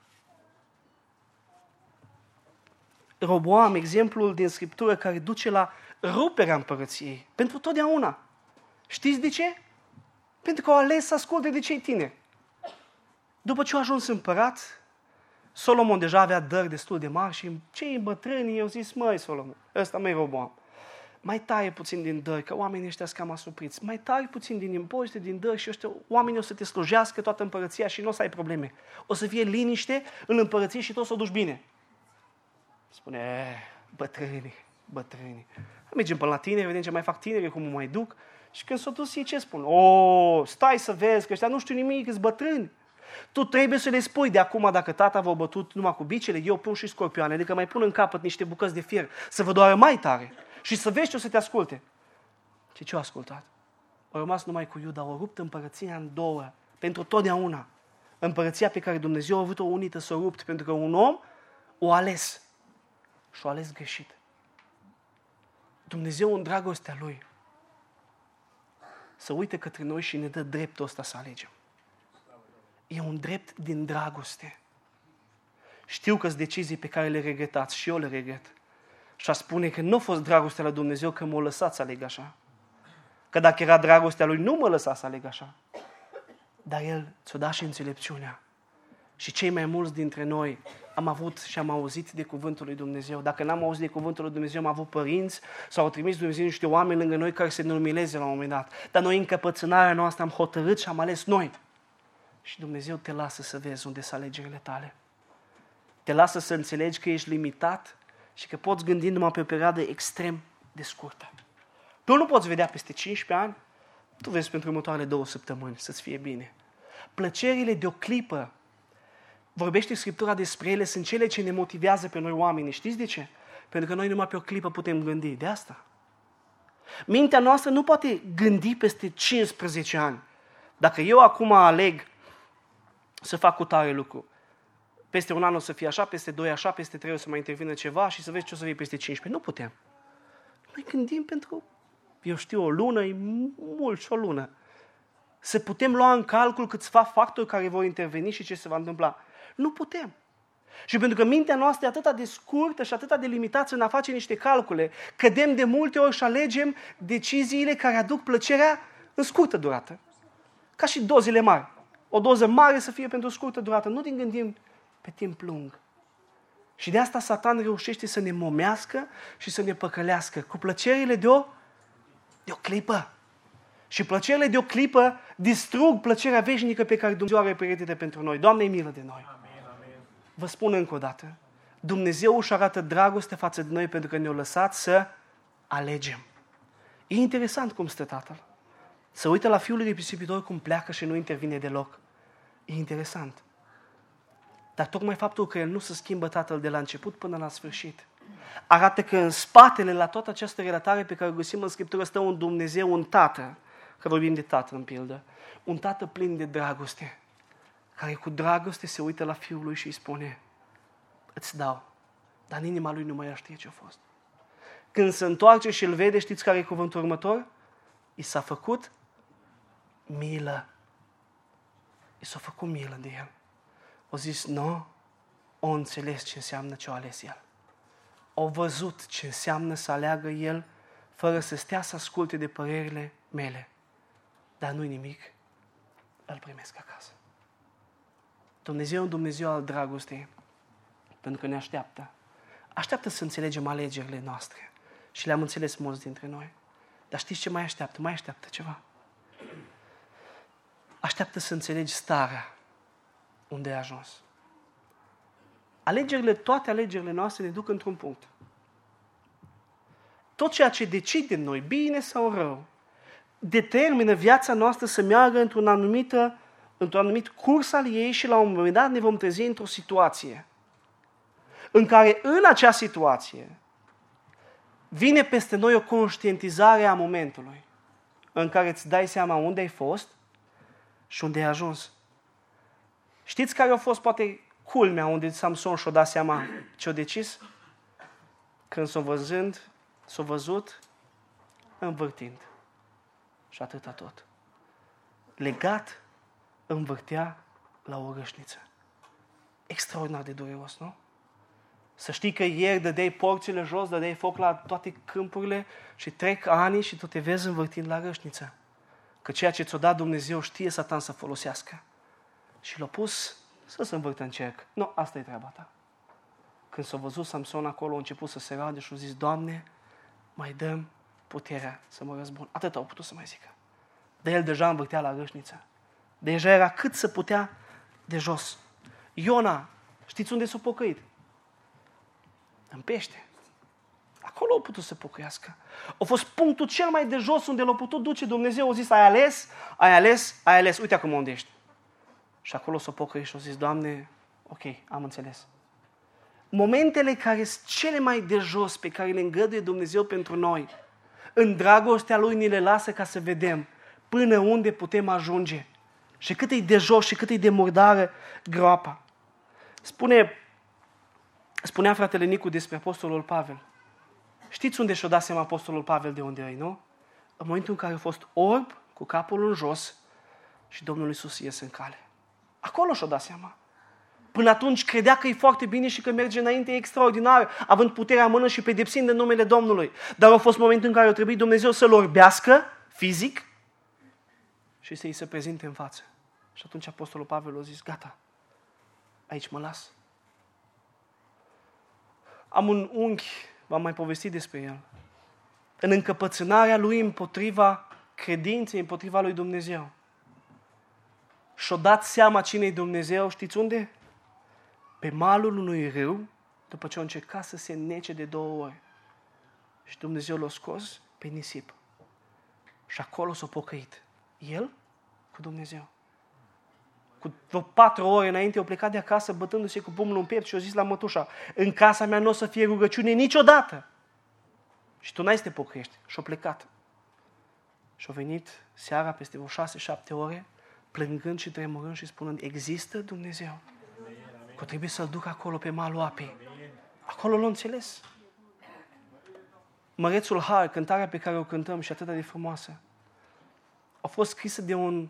Roboam, exemplul din Scriptură care duce la ruperea împărăției. Pentru totdeauna. Știți de ce? Pentru că au ales să asculte de cei tineri. După ce a ajuns împărat, Solomon deja avea dări destul de mari și cei bătrâni i-au zis, măi Solomon, ăsta mai Roboam, mai taie puțin din dări, că oamenii ăștia sunt cam asupriți, mai taie puțin din impozite, din dări și ăștia, oamenii o să te slujească toată împărăția și nu o să ai probleme. O să fie liniște în împărăție și tot să o duci bine. Spune, bătrânii, bătrânii. Mergem până la tineri, vedem ce mai fac tinerii, cum mă mai duc. Și când s-o dus ei, ce spun? O, stai să vezi, că ăștia nu știu nimic, sunt bătrâni. Tu trebuie să le spui de acum, dacă tata v-a bătut numai cu bicele, eu pun și scorpioane, adică mai pun în capăt niște bucăți de fier, să vă doară mai tare și să vezi ce o să te asculte. Și ce-o ascultat? A rămas numai cu Iuda, o rupt împărăția în două, pentru totdeauna. Împărăția pe care Dumnezeu a avut-o unită s-o rupt, pentru că un om o ales și o ales greșit. Dumnezeu în dragostea Lui să uite către noi și ne dă dreptul ăsta să alegem. E un drept din dragoste. Știu că sunt decizii pe care le regretați și eu le regret. Și a spune că nu a fost dragostea la Dumnezeu că m-a lăsat să aleg așa. Că dacă era dragostea Lui, nu mă lăsa să aleg așa. Dar El ți-o dat și înțelepciunea. Și cei mai mulți dintre noi am avut și am auzit de cuvântul lui Dumnezeu. Dacă n-am auzit de cuvântul lui Dumnezeu, am avut părinți sau au trimis Dumnezeu niște oameni lângă noi care să ne umileze la un moment dat. Dar noi, în căpățânarea noastră, am hotărât și am ales noi. Și Dumnezeu te lasă să vezi unde sunt alegerile tale. Te lasă să înțelegi că ești limitat și că poți gândi numai pe o perioadă extrem de scurtă. Tu nu poți vedea peste cincisprezece ani, tu vezi pentru următoarele două săptămâni să-ți fie bine. Plăcerile de o clipă, vorbește Scriptura despre ele, sunt cele ce ne motivează pe noi oamenii. Știți de ce? Pentru că noi numai pe o clipă putem gândi. De asta. Mintea noastră nu poate gândi peste cincisprezece ani. Dacă eu acum aleg să fac cu tare lucru, peste un an o să fie așa, peste doi așa, peste trei o să mai intervină ceva și să vezi ce o să fie peste cincisprezece. Nu putem. Noi gândim pentru, eu știu, o lună, e mult și o lună. Să putem lua în calcul câțiva factori care vor interveni și ce se va întâmpla. Nu putem. Și pentru că mintea noastră e atât de scurtă și atât de limitată în a face niște calcule, cădem de multe ori și alegem deciziile care aduc plăcerea în scurtă durată. Ca și dozele mari. O doză mare să fie pentru scurtă durată. Nu din gândim pe timp lung. Și de asta Satan reușește să ne momească și să ne păcălească cu plăcerile de o, de o clipă. Și plăcerile de o clipă distrug plăcerea veșnică pe care Dumnezeu are pregătită pentru noi. Doamne, milă de noi. Amin, amin. Vă spun încă o dată. Dumnezeu își arată dragoste față de noi pentru că ne-a lăsat să alegem. E interesant cum stă Tatăl. Să uită la fiul lui risipitor cum pleacă și nu intervine deloc. E interesant. Dar tocmai faptul că el nu se schimbă Tatăl de la început până la sfârșit arată că în spatele la toată această relatare pe care o găsim în Scriptură stă un Dumnezeu, un Tată, că vorbim de Tată în pildă, un Tată plin de dragoste, care cu dragoste se uită la Fiul lui și îi spune, îți dau, dar în inima lui nu mai știe ce a fost. Când se întoarce și îl vede, știți care e cuvântul următor? I s-a făcut milă. I s-a făcut milă de el. O zis, nu, o înțeles ce înseamnă ce o ales el. O văzut ce înseamnă să aleagă el fără să stea să asculte de părerile mele. Dar nu-i nimic, îl primesc acasă. Dumnezeu e un Dumnezeu al dragostei, pentru că ne așteaptă. Așteaptă să înțelegem alegerile noastre. Și le-am înțeles mulți dintre noi. Dar știți ce mai așteaptă? Mai așteaptă ceva. așteaptă să înțelegi starea unde ai ajuns. Alegerile, toate alegerile noastre ne duc într-un punct. Tot ceea ce decidem noi, bine sau rău, determină viața noastră să meargă într-un anumit, într-un anumit curs al ei și la un moment dat ne vom trezi într-o situație în care în acea situație vine peste noi o conștientizare a momentului în care îți dai seama unde ai fost și unde ai ajuns. Știți care a fost poate culmea unde Samson și-a dat seama ce-a decis? Când s-a văzând, s-a văzut învârtind. Și atâta tot. Legat, învârtea la o râșniță. Extraordinar de dureros, nu? Să știi că ieri dădeai porțile jos, dădeai foc la toate câmpurile și trec ani și tu te vezi învârtind la râșniță. Că ceea ce ți-a dat Dumnezeu știe Satan să folosească. Și l-a pus să se învârtă în cerc. Nu, asta e treaba ta. Când s-a văzut Samson acolo, a început să se roade și a zis, Doamne, mai dăm puterea să mă răzbun. Atât au putut să mai zică. De el deja învârtea la râșniță. Deja era cât să putea de jos. Iona, știți unde s-a pocăit? În pește. Acolo au putut să pocăiască. A fost punctul cel mai de jos unde l-a putut duce Dumnezeu. A zis, ai ales, ai ales, ai ales. Uite acum unde ești. Și acolo s-a pocăit și a zis, Doamne, ok, am înțeles. Momentele care sunt cele mai de jos pe care le îngăduie Dumnezeu pentru noi, în dragostea Lui ni le lasă ca să vedem până unde putem ajunge. Și cât e de jos și cât e de murdară groapa. Spune, spunea fratele Nicu despre apostolul Pavel. Știți unde și-a dat seama apostolul Pavel de unde e, nu? În momentul în care a fost orb, cu capul în jos și Domnul Iisus iese în cale. Acolo și-a dat seama. Până atunci credea că e foarte bine și că merge înainte, e extraordinar, având puterea în mână și pedepsind în numele Domnului. Dar a fost momentul în care a trebuit Dumnezeu să-l orbească fizic și să-i se prezinte în față. Și atunci apostolul Pavel a zis, gata, aici mă las. Am un unchi, v-am mai povestit despre el, în încăpățânarea lui împotriva credinței, împotriva lui Dumnezeu. Și-a dat seama cine-i Dumnezeu, știți unde? Pe malul unui râu, după ce a încercat să se nece de două ori. Și Dumnezeu l-a scos pe nisip. Și acolo s-a pocăit. El cu Dumnezeu. Cu vreo patru ore înainte, a plecat de acasă bătându-se cu pumnul în piept și a zis la mătușa, în casa mea nu o să fie rugăciune niciodată. Și tu n-ai să te pocăiești. Și a plecat. Și a venit seara peste vreo șase, șapte ore, plângând și tremurând și spunând, există Dumnezeu. Că trebuie să-l duc acolo pe malul apei. Acolo l-a înțeles. Mărețul Har, cântarea pe care o cântăm și atât de frumoasă, a fost scrisă de un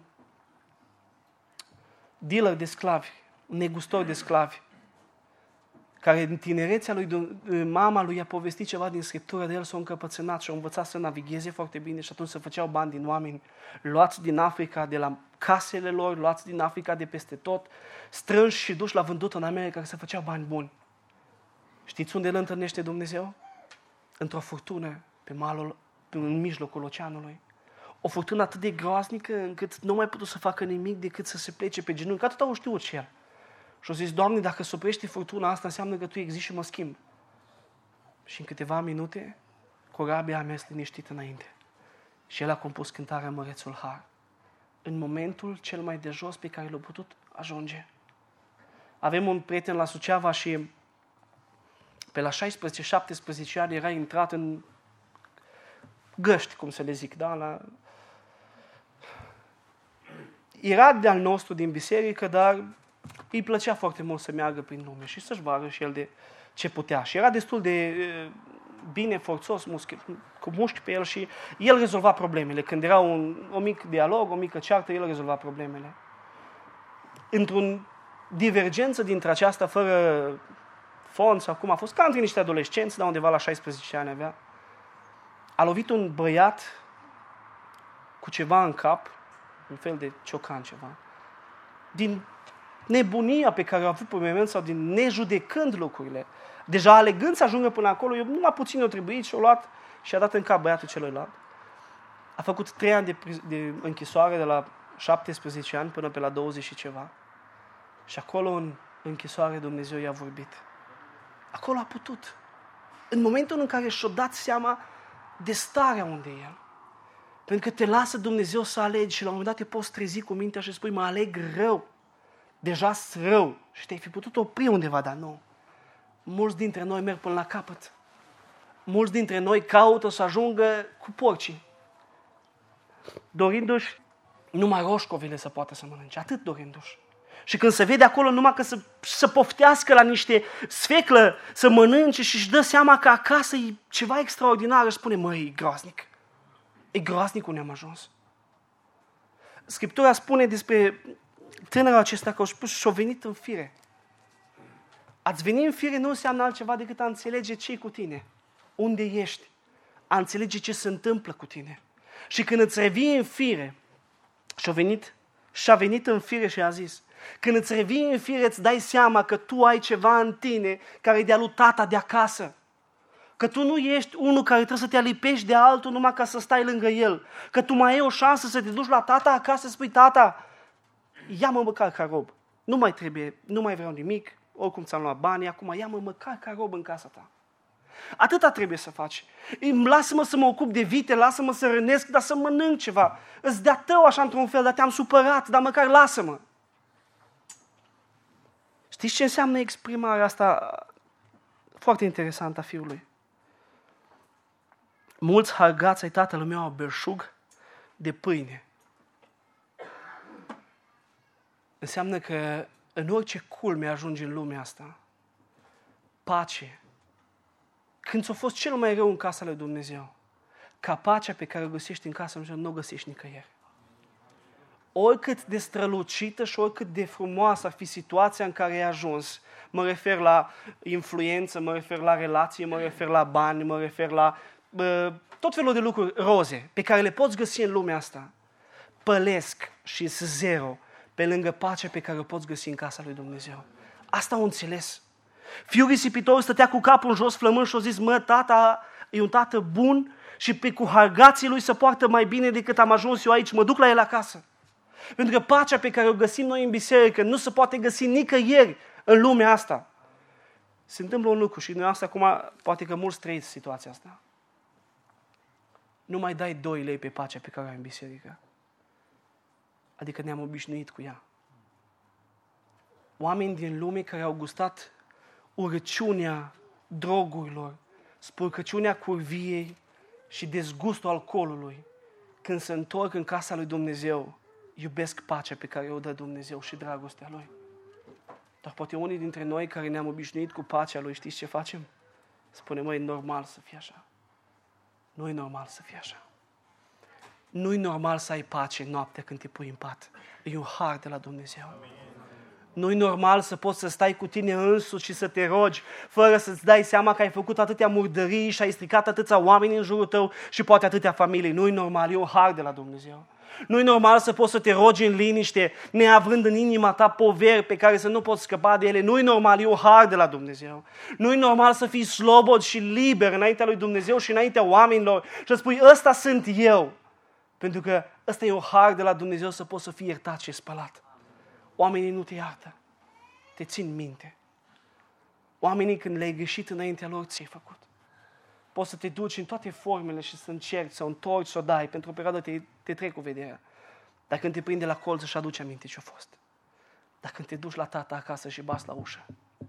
dealer de sclavi, un negustor de sclavi, care în tinerețea lui, mama lui a povestit ceva din Scriptură, de el s-a încăpățânat și a învățat să navigheze foarte bine și atunci se făceau bani din oameni luați din Africa, de la casele lor, luați din Africa de peste tot, strânși și duși la vândut în America, care se făceau bani buni. Știți unde îl întâlnește Dumnezeu? Într-o furtună pe malul, în mijlocul oceanului. O furtună atât de groaznică încât nu mai putut să facă nimic decât să se plece pe genunchi. Atât au știut și el. Și au zis, Doamne, dacă se oprește furtuna asta, înseamnă că Tu existi și mă schimb. Și în câteva minute, corabia a mers liniștit înainte. Și el a compus cântarea Mărețul Har. În momentul cel mai de jos pe care l-a putut ajunge. Avem un prieten la Suceava și pe la șaisprezece șaptesprezece ani era intrat în găști, cum să le zic, da? La... Era de-al nostru din biserică, dar îi plăcea foarte mult să meargă prin lume și să-și vadă și el de ce putea. Și era destul de bine, forțos, muschi, cu mușchi pe el și el rezolva problemele. Când era un, un mic dialog, o mică ceartă, el rezolva problemele. Într-un divergență dintre aceasta, fără fond sau cum a fost, ca între niște adolescenți, dar undeva la șaisprezece ani avea, a lovit un băiat cu ceva în cap, un fel de ciocan ceva, din nebunia pe care a avut pe moment sau din nejudecând lucrurile. Deja alegând să ajungă până acolo, eu numai puțin o trebuit și o luat și a dat în cap băiatul celuilalt. A făcut trei ani de, de închisoare de la șaptesprezece ani până pe la douăzeci și ceva. Și acolo în închisoare Dumnezeu i-a vorbit. Acolo a putut. În momentul în care și-a dat seama de starea unde e el. Pentru că te lasă Dumnezeu să alegi și la un moment dat te poți trezi cu mintea și spui, mă aleg rău. Deja-s rău. Și te-ai fi putut opri undeva, dar nu. Mulți dintre noi merg până la capăt. Mulți dintre noi caută să ajungă cu porcii. Dorindu-și numai roșcovile să poată să mănânce. Atât dorindu-și. Și când se vede acolo numai că să, să poftească la niște sfeclă, să mănânce și își dă seama că acasă e ceva extraordinar, își spune, măi, e groaznic. E groaznic unde am ajuns. Scriptura spune despre tânărul acesta că și-a venit în fire. A-ți veni în fire nu înseamnă altceva decât a înțelege ce-i cu tine, unde ești, a înțelege ce se întâmplă cu tine. Și când îți revii în fire, și-a venit, și-a venit în fire și a zis, când îți revii în fire, îți dai seama că tu ai ceva în tine care e de-a lui tata de acasă. Că tu nu ești unul care trebuie să te alipești de altul numai ca să stai lângă el. Că tu mai ai o șansă să te duci la tata acasă să spui, tata, ia-mă măcar ca rob. Nu mai trebuie, nu mai vreau nimic, oricum ți-am luat banii, acum ia-mă măcar ca rob în casa ta. Atâta trebuie să faci. Lasă-mă să mă ocup de vite, lasă-mă să rănesc, dar să mănânc ceva. Îți dea tău așa într-un fel, dar te-am supărat, dar măcar lasă-mă. Știți ce înseamnă exprimarea asta foarte interesantă a fiului? Mulți hargați ai tatălui meu au belșug de pâine. Înseamnă că în orice culme ajungi în lumea asta, pace. Când ți-a fost cel mai rău în casa lui Dumnezeu, ca pacea pe care o găsești în casa lui Dumnezeu, nu o găsești nicăieri. Oricât de strălucită și oricât de frumoasă ar fi situația în care ai ajuns, mă refer la influență, mă refer la relație, mă refer la bani, mă refer la bă, tot felul de lucruri roze pe care le poți găsi în lumea asta, pălesc și sunt zero pe lângă pacea pe care o poți găsi în casa lui Dumnezeu. Asta au înțeles. Fiul risipitor stătea cu capul în jos flămând și a zis, mă, tata e un tată bun și pe cu hargații lui se poartă mai bine decât am ajuns eu aici, mă duc la el acasă. Pentru că pacea pe care o găsim noi în biserică nu se poate găsi nicăieri în lumea asta. Se întâmplă un lucru și dumneavoastră acum, poate că mulți trăiți situația asta. Nu mai dai doi lei pe pacea pe care o ai în biserică. Adică ne-am obișnuit cu ea. Oameni din lume care au gustat urăciunea drogurilor, spurcăciunea curviei și dezgustul alcoolului, când se întorc în casa lui Dumnezeu, iubesc pacea pe care o dă Dumnezeu și dragostea Lui. Dar poate unii dintre noi care ne-am obișnuit cu pacea Lui, știți ce facem? Spune, măi, e normal să fie așa. Nu e normal să fie așa. Nu e normal să ai pace noaptea când te pui în pat. E un har de la Dumnezeu. Nu e normal să poți să stai cu tine însuți și să te rogi fără să-ți dai seama că ai făcut atâtea murdării și ai stricat atâția oameni în jurul tău și poate atâtea familii. Nu e normal, e un har de la Dumnezeu. Nu e normal să poți să te rogi în liniște, neavând în inima ta poveri pe care să nu poți scăpa de ele. Nu e normal, e un har de la Dumnezeu. Nu e normal să fii slobod și liber înaintea lui Dumnezeu și înaintea oamenilor și să spui, ăsta sunt eu. Pentru că ăsta e un har de la Dumnezeu să poți să fii iertat și spălat. Oamenii nu te iartă, te țin minte. Oamenii când le-ai greșit înaintea lor, ți-ai făcut. Poți să te duci în toate formele și să încerci, să o întorci, să o dai, pentru o perioadă te, te trec cu vederea. Dar când te prinde la colț, își aduce aminte ce-a fost. Dar când te duci la tata acasă și bați la ușă,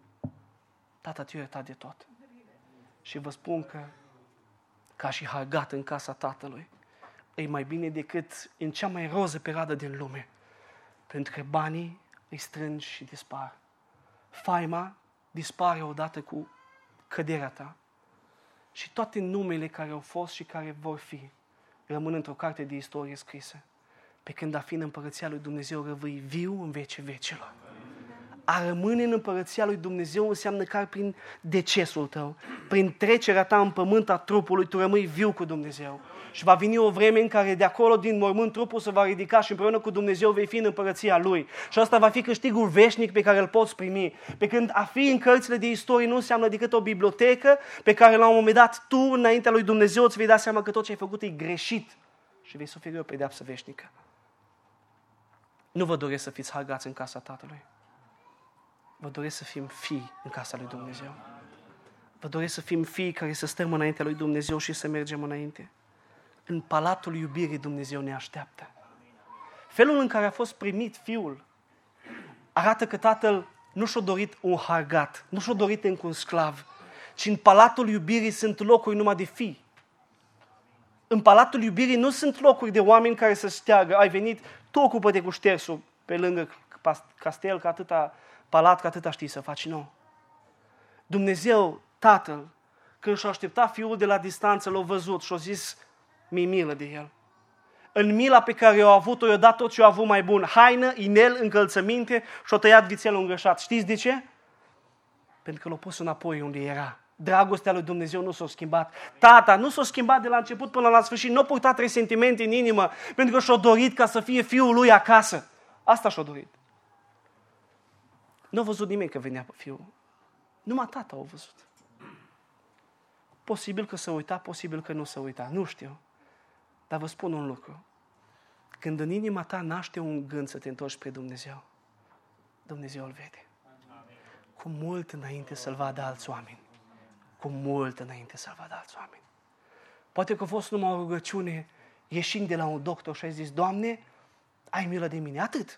tata te-a iertat de tot. Și vă spun că, ca și hargat în casa tatălui, e mai bine decât în cea mai roză perioadă din lume. Pentru că banii îi strângi și dispar. Faima dispare odată cu căderea ta. Și toate numele care au fost și care vor fi rămân într-o carte de istorie scrisă. Pe când a fi în împărăția lui Dumnezeu rămâi viu în vece vecilor. A rămâne în împărăția lui Dumnezeu înseamnă că prin decesul tău, prin trecerea ta în pământ a trupului, tu rămâi viu cu Dumnezeu. Și va veni o vreme în care de acolo, din mormânt, trupul se va ridica și împreună cu Dumnezeu vei fi în împărăția Lui. Și asta va fi câștigul veșnic pe care îl poți primi. Pe când a fi în cărțile de istorie nu înseamnă decât o bibliotecă pe care la un moment dat tu, înaintea lui Dumnezeu, îți vei da seama că tot ce ai făcut e greșit și vei suferi o pedeapsă veșnică. Nu vă doresc să fiți hargați în casa Tatălui. Vă doresc să fim fii în casa lui Dumnezeu. Vă doresc să fim fii care să stăm înaintea lui Dumnezeu și să mergem înainte. În palatul iubirii Dumnezeu ne așteaptă. Felul în care a fost primit Fiul arată că Tatăl nu și-a dorit un hargat, nu și-a dorit încă un sclav, ci în palatul iubirii sunt locuri numai de fii. În palatul iubirii nu sunt locuri de oameni care să steagă. Ai venit, tu ocupă-te cu ștersul pe lângă castel, că atâta palat, că atâta știi să faci. Nu. Dumnezeu, Tatăl, când și-a așteptat Fiul de la distanță, l-a văzut și a zis, mi-e milă de el. În mila pe care o-a avut-o, i-a dat tot ce a avut mai bun. Haină, inel, încălțăminte și-a tăiat vițelul îngășat. Știți de ce? Pentru că l-a pus înapoi unde era. Dragostea lui Dumnezeu nu s-a schimbat. Tata nu s-a schimbat de la început până la sfârșit. Nu a purtat resentimente în inimă, pentru că și-a dorit ca să fie Fiul lui acasă. Asta și-a dorit. Nu a văzut nimeni că venea Fiul. Numai Tata a văzut. Posibil că s-a uitat, posibil că nu s-a uitat. Nu știu. Dar vă spun un lucru. Când în inima ta naște un gând să te întorci spre Dumnezeu, Dumnezeu îl vede. Cu mult înainte să-l vadă alți oameni. Cu mult înainte să-l vadă alți oameni. Poate că a fost numai o rugăciune ieșind de la un doctor și ai zis, Doamne, ai milă de mine. Atât.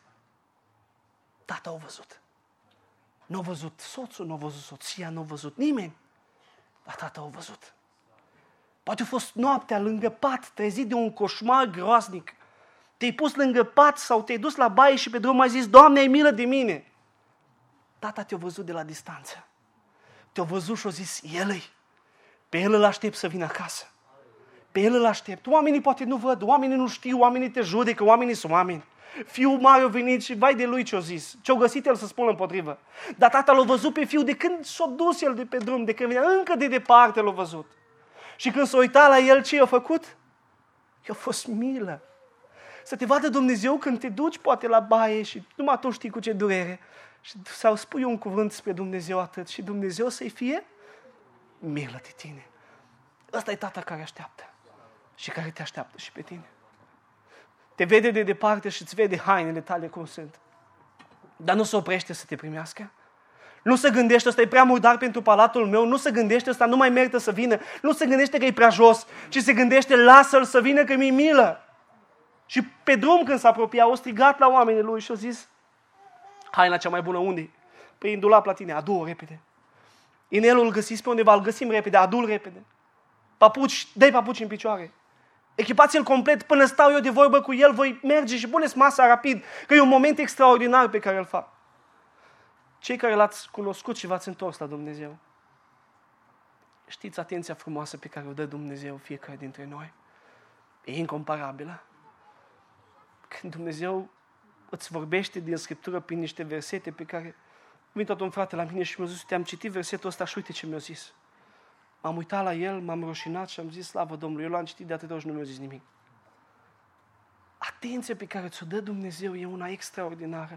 Tata a văzut. Nu a văzut soțul, nu a văzut soția, nu a văzut nimeni. Dar Tata a văzut. Poate a fost noaptea lângă pat, trezit de un coșmar groaznic. Te-ai pus lângă pat sau te-ai dus la baie și pe drum ai zis, Doamne, ai milă de mine. Tata te-a văzut de la distanță. Te-a văzut și a zis, El-i. Pe El îl aștept să vină acasă. Pe El îl aștept. Oamenii poate nu văd, oamenii nu știu, oamenii te judecă, oamenii sunt oameni. Fiul mare a venit și vai de lui ce-a zis. Ce-a găsit el să spună împotrivă. Dar tata l-a văzut pe fiul de când s-a dus el de pe drum, de când venea, încă de departe l-a văzut. Și când s-a uitat la el, ce i-a făcut? I-a fost milă. Să te vadă Dumnezeu când te duci poate la baie și numai tu știi cu ce durere. Și sau spui un cuvânt spre Dumnezeu atât și Dumnezeu să-i fie milă de tine. Ăsta e tata care așteaptă și care te așteaptă și pe tine. Te vede de departe și îți vede hainele tale cum sunt. Dar nu se oprește să te primească. Nu se gândește, ăsta e prea murdar pentru palatul meu, nu se gândește, ăsta nu mai merită să vină, nu se gândește că e prea jos, ci se gândește, lasă-l să vină că mi-e milă. Și pe drum când s-a apropiat, o strigat la oamenii lui și a zis, haina cea mai bună unde? Păi în dulap la tine, adu-o repede. Inelul îl găsiți pe undeva, îl găsim repede, adu-l repede. Papuci, dă-i papuci în picioare. Echipați-l complet, până stau eu de vorbă cu el, voi merge și puneți masa rapid, că e un moment extraordinar pe care îl fac. Cei care l-ați cunoscut și v-ați întors la Dumnezeu, știți atenția frumoasă pe care o dă Dumnezeu fiecare dintre noi. E incomparabilă. Când Dumnezeu îți vorbește din Scriptură prin niște versete pe care... A venit tot un frate la mine și mi-a zis, te-am citit versetul ăsta și uite ce mi-a zis. M-am uitat la el, m-am rușinat și am zis, slavă Domnului, eu l-am citit de atâtea ori și nu mi-a zis nimic. Atenția pe care ți-o dă Dumnezeu e una extraordinară.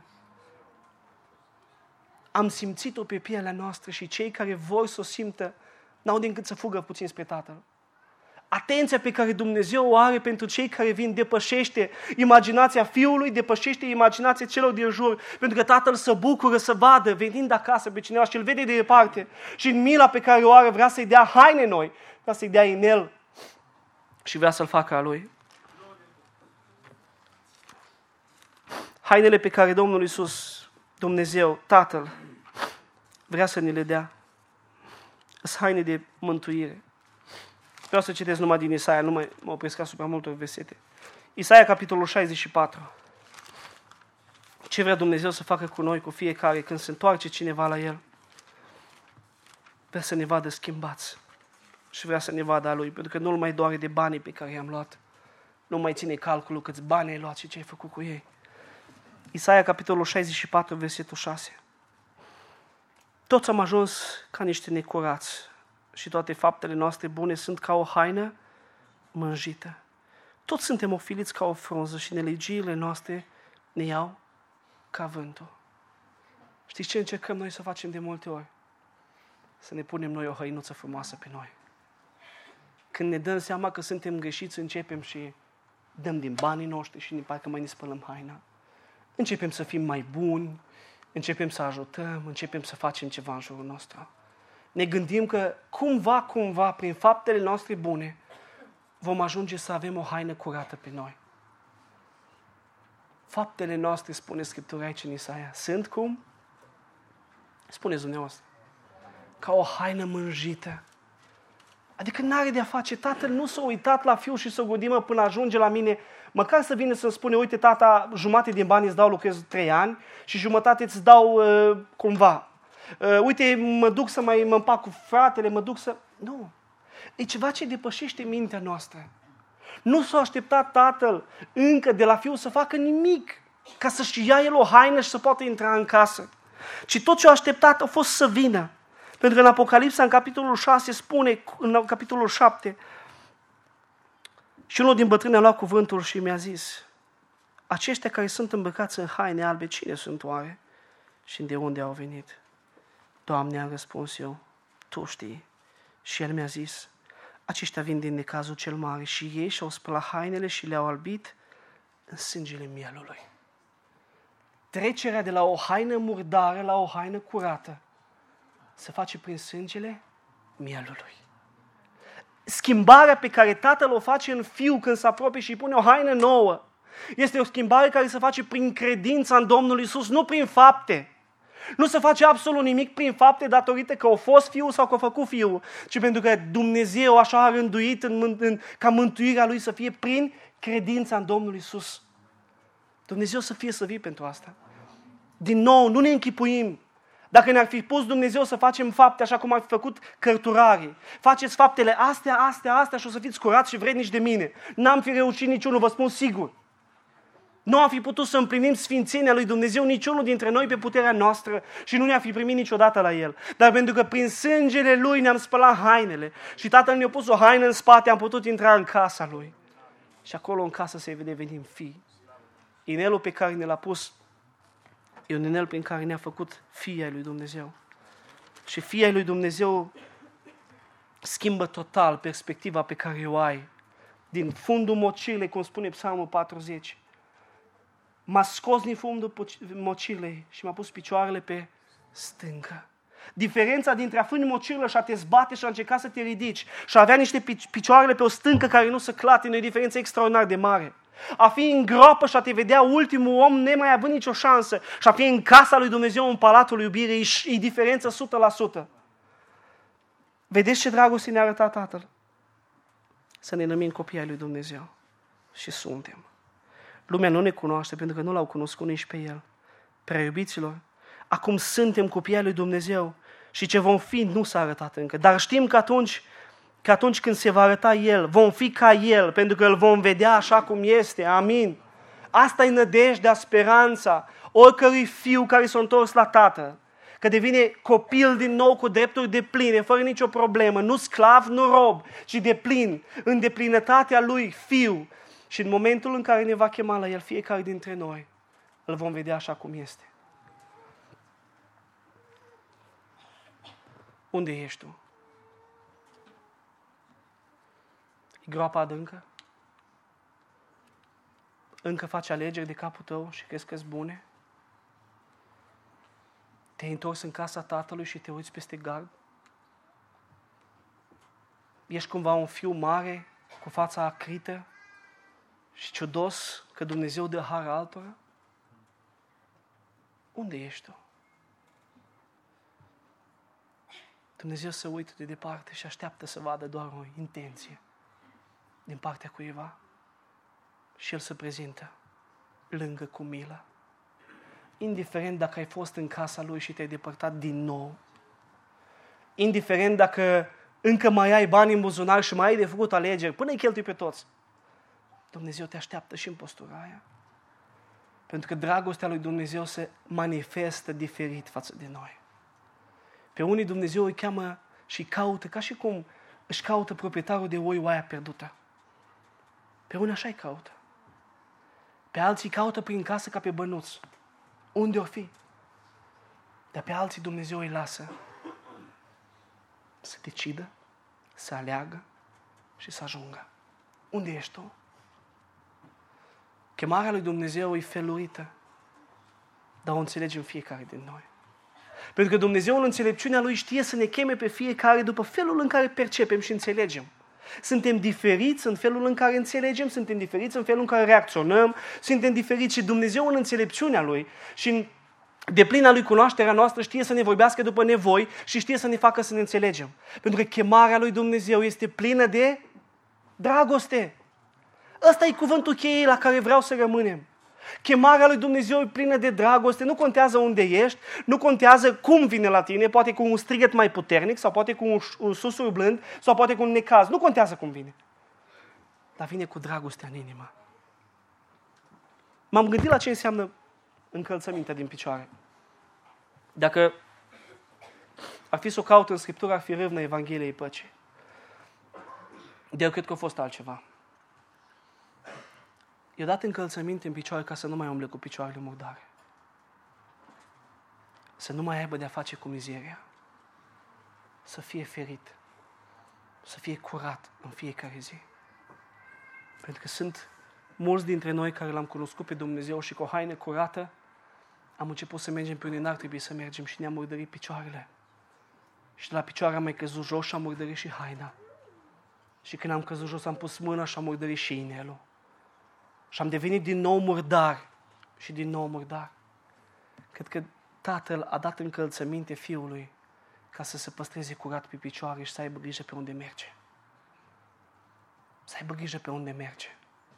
Am simțit-o pe pielea noastră și cei care vor să o simtă n-au din cât să fugă puțin spre Tatăl. Atenția pe care Dumnezeu o are pentru cei care vin depășește imaginația Fiului, depășește imaginația celor din jur, pentru că Tatăl se bucură să vadă venind acasă pe cineva și îl vede de departe și în mila pe care o are vrea să-i dea haine noi, vrea să-i dea inel și vrea să-l facă a lui. Hainele pe care Domnul Iisus, Dumnezeu, Tatăl, vrea să ne le dea sunt haine de mântuire. Vreau să citesc numai din Isaia, nu mai mă opresc asupra multor versete. Isaia, capitolul șaizeci și patru. Ce vrea Dumnezeu să facă cu noi, cu fiecare, când se întoarce cineva la El? Vrea să ne vadă schimbați și vrea să ne vadă a Lui, pentru că nu-L mai doare de banii pe care i-am luat. Nu mai ține calculul câți bani ai luat și ce ai făcut cu ei. Isaia, capitolul șaizeci și patru, versetul șase. Toți am ajuns ca niște necurați și toate faptele noastre bune sunt ca o haină mânjită. Toți suntem ofiliți ca o frunză și nelegiile noastre ne iau ca vântul. Știți ce încercăm noi să facem de multe ori? Să ne punem noi o hăinuță frumoasă pe noi. Când ne dăm seama că suntem greșiți, începem și dăm din banii noștri și parcă mai ne spălăm haina. începem să fim mai buni, începem să ajutăm, începem să facem ceva în jurul nostru. Ne gândim că cumva, cumva, prin faptele noastre bune, vom ajunge să avem o haină curată pe noi. Faptele noastre, spune Scriptura aici în Isaia, sunt cum? Spuneți dumneavoastră. Ca o haină mânjită. Adică n-are de-a face. Tatăl nu s-a uitat la fiul și s-a gândit, mă, până ajunge la mine, măcar să vină să-mi spune, uite, tata, jumate din bani îți dau, lucrez trei ani și jumătate îți dau uh, cumva. Uh, uite, mă duc să mai mă împac cu fratele, mă duc să... Nu. E ceva ce depășește mintea noastră. Nu s-a așteptat tatăl încă de la fiul să facă nimic ca să-și ia el o haină și să poată intra în casă. Ci tot ce a așteptat a fost să vină. Pentru că în Apocalipsa, în capitolul șase, spune, în capitolul șapte, și unul din bătrâni a luat cuvântul și mi-a zis, aceștia care sunt îmbrăcați în haine albe, cine sunt oare? Și de unde au venit? Doamne, am răspuns eu, Tu știi. Și el mi-a zis, aceștia vin din necazul cel mare și ei și-au spălat hainele și le-au albit în sângele mielului. Trecerea de la o haină murdară la o haină curată se face prin sângele mielului. Schimbarea pe care Tatăl o face în Fiul când se apropie și îi pune o haină nouă este o schimbare care se face prin credința în Domnul Iisus, nu prin fapte. Nu se face absolut nimic prin fapte datorită că a fost Fiul sau că a făcut Fiul, ci pentru că Dumnezeu așa a rânduit în, în, ca mântuirea Lui să fie prin credința în Domnul Iisus. Dumnezeu să fie slăvit pentru asta. Din nou, nu ne închipuim. Dacă ne-ar fi pus Dumnezeu să facem fapte așa cum ar fi făcut cărturarii, faceți faptele astea, astea, astea și o să fiți curați și vrednici de mine. N-am fi reușit niciunul, vă spun sigur. Nu am fi putut să împlinim sfințenia lui Dumnezeu niciunul dintre noi pe puterea noastră și nu ne-a fi primit niciodată la El. Dar pentru că prin sângele Lui ne-am spălat hainele și Tatăl ne-a pus o haină în spate, am putut intra în casa Lui. Și acolo în casă se vede venim fii. Inelul pe care ne l-a pus e un inel prin care ne-a făcut fii ai lui Dumnezeu. Și fii ai lui Dumnezeu schimbă total perspectiva pe care o ai. Din fundul mocirlei, cum spune Psalmul patruzeci. M-a scos din fundul mocirlei și m-a pus picioarele pe stâncă. Diferența dintre a fi în mocirlă și a te zbate și a încerca să te ridici și a avea niște picioarele pe o stâncă care nu se clatine, e o diferență extraordinar de mare. A fi în groapă și a te vedea ultimul om nemai având nicio șansă și a fi în casa lui Dumnezeu, în palatul iubirii, e diferență o sută la sută. Vedeți ce dragoste ne-a arătat Tatăl? Să ne numim copii ai lui Dumnezeu. Și suntem. Lumea nu ne cunoaște pentru că nu l-au cunoscut nici pe El. Prea iubiților, acum suntem copii ai lui Dumnezeu și ce vom fi nu s-a arătat încă. Dar știm că atunci, că atunci când se va arăta El, vom fi ca El, pentru că îl vom vedea așa cum este. Amin. Asta e nădejdea, speranța oricărui fiu care s-a întors la Tatăl. Că devine copil din nou cu drepturi depline, fără nicio problemă. Nu sclav, nu rob, ci deplin, în deplinătatea lui, fiu. Și în momentul în care ne va chema la El, fiecare dintre noi, îl vom vedea așa cum este. Unde ești tu? E groapa adâncă? Încă faci alegeri de capul tău și crezi că-s bune? Te-ai întors în casa Tatălui și te uiți peste gard? Ești cumva un fiu mare, cu fața acrită și ciudos că Dumnezeu dă har altora? Unde ești tu? Dumnezeu se uită de departe și așteaptă să vadă doar o intenție din partea cuiva și El se prezintă lângă cu milă. Indiferent dacă ai fost în casa Lui și te-ai depărtat din nou, indiferent dacă încă mai ai bani în buzunar și mai ai de făcut alegeri, până îi cheltui pe toți, Dumnezeu te așteaptă și în postura aia. Pentru că dragostea lui Dumnezeu se manifestă diferit față de noi. Pe unii Dumnezeu îi cheamă și îi caută, ca și cum își caută proprietarul de oi oaia pierdută. Pe unii așa îi caută. Pe alții îi caută prin casă ca pe bănuț. Unde o fi? Dar pe alții Dumnezeu îi lasă să decidă, să aleagă și să ajungă. Unde ești tu? Chemarea lui Dumnezeu e felurită. dar o înțelegem fiecare din noi. Pentru că Dumnezeu în înțelepciunea Lui știe să ne cheme pe fiecare după felul în care percepem și înțelegem. Suntem diferiți în felul în care înțelegem, suntem diferiți în felul în care reacționăm, suntem diferiți și Dumnezeu în înțelepciunea Lui și în deplina Lui cunoașterea noastră știe să ne vorbească după nevoi și știe să ne facă să ne înțelegem. Pentru că chemarea Lui Dumnezeu este plină de dragoste. Ăsta e cuvântul cheie la care vreau să rămânem. Chemarea lui Dumnezeu e plină de dragoste, nu contează unde ești, nu contează cum vine la tine, poate cu un strigăt mai puternic sau poate cu un, un susur blând sau poate cu un necaz, nu contează cum vine. Dar vine cu dragostea în inimă. M-am gândit la ce înseamnă încălțămintea din picioare. Dacă ar fi să o caut în Scriptură, ar fi râvnă Evangheliei Păcii. De eu cred că a fost altceva. I-a dat încălțăminte în picioare ca să nu mai umble cu picioarele murdare. Să nu mai aibă de-a face cu mizeria. Să fie ferit. Să fie curat în fiecare zi. Pentru că sunt mulți dintre noi care l-am cunoscut pe Dumnezeu și cu o haină curată am început să mergem pe unde n-ar trebui să mergem și ne-am murdărit picioarele. Și de la picioare am mai căzut jos și am murdărit și haina. Și când am căzut jos am pus mâna și am murdărit și inelul. Și am devenit din nou murdar și din nou murdar. Cred că Tatăl a dat încălțăminte Fiului ca să se păstreze curat pe picioare și să aibă grijă pe unde merge. Să aibă grijă pe unde merge.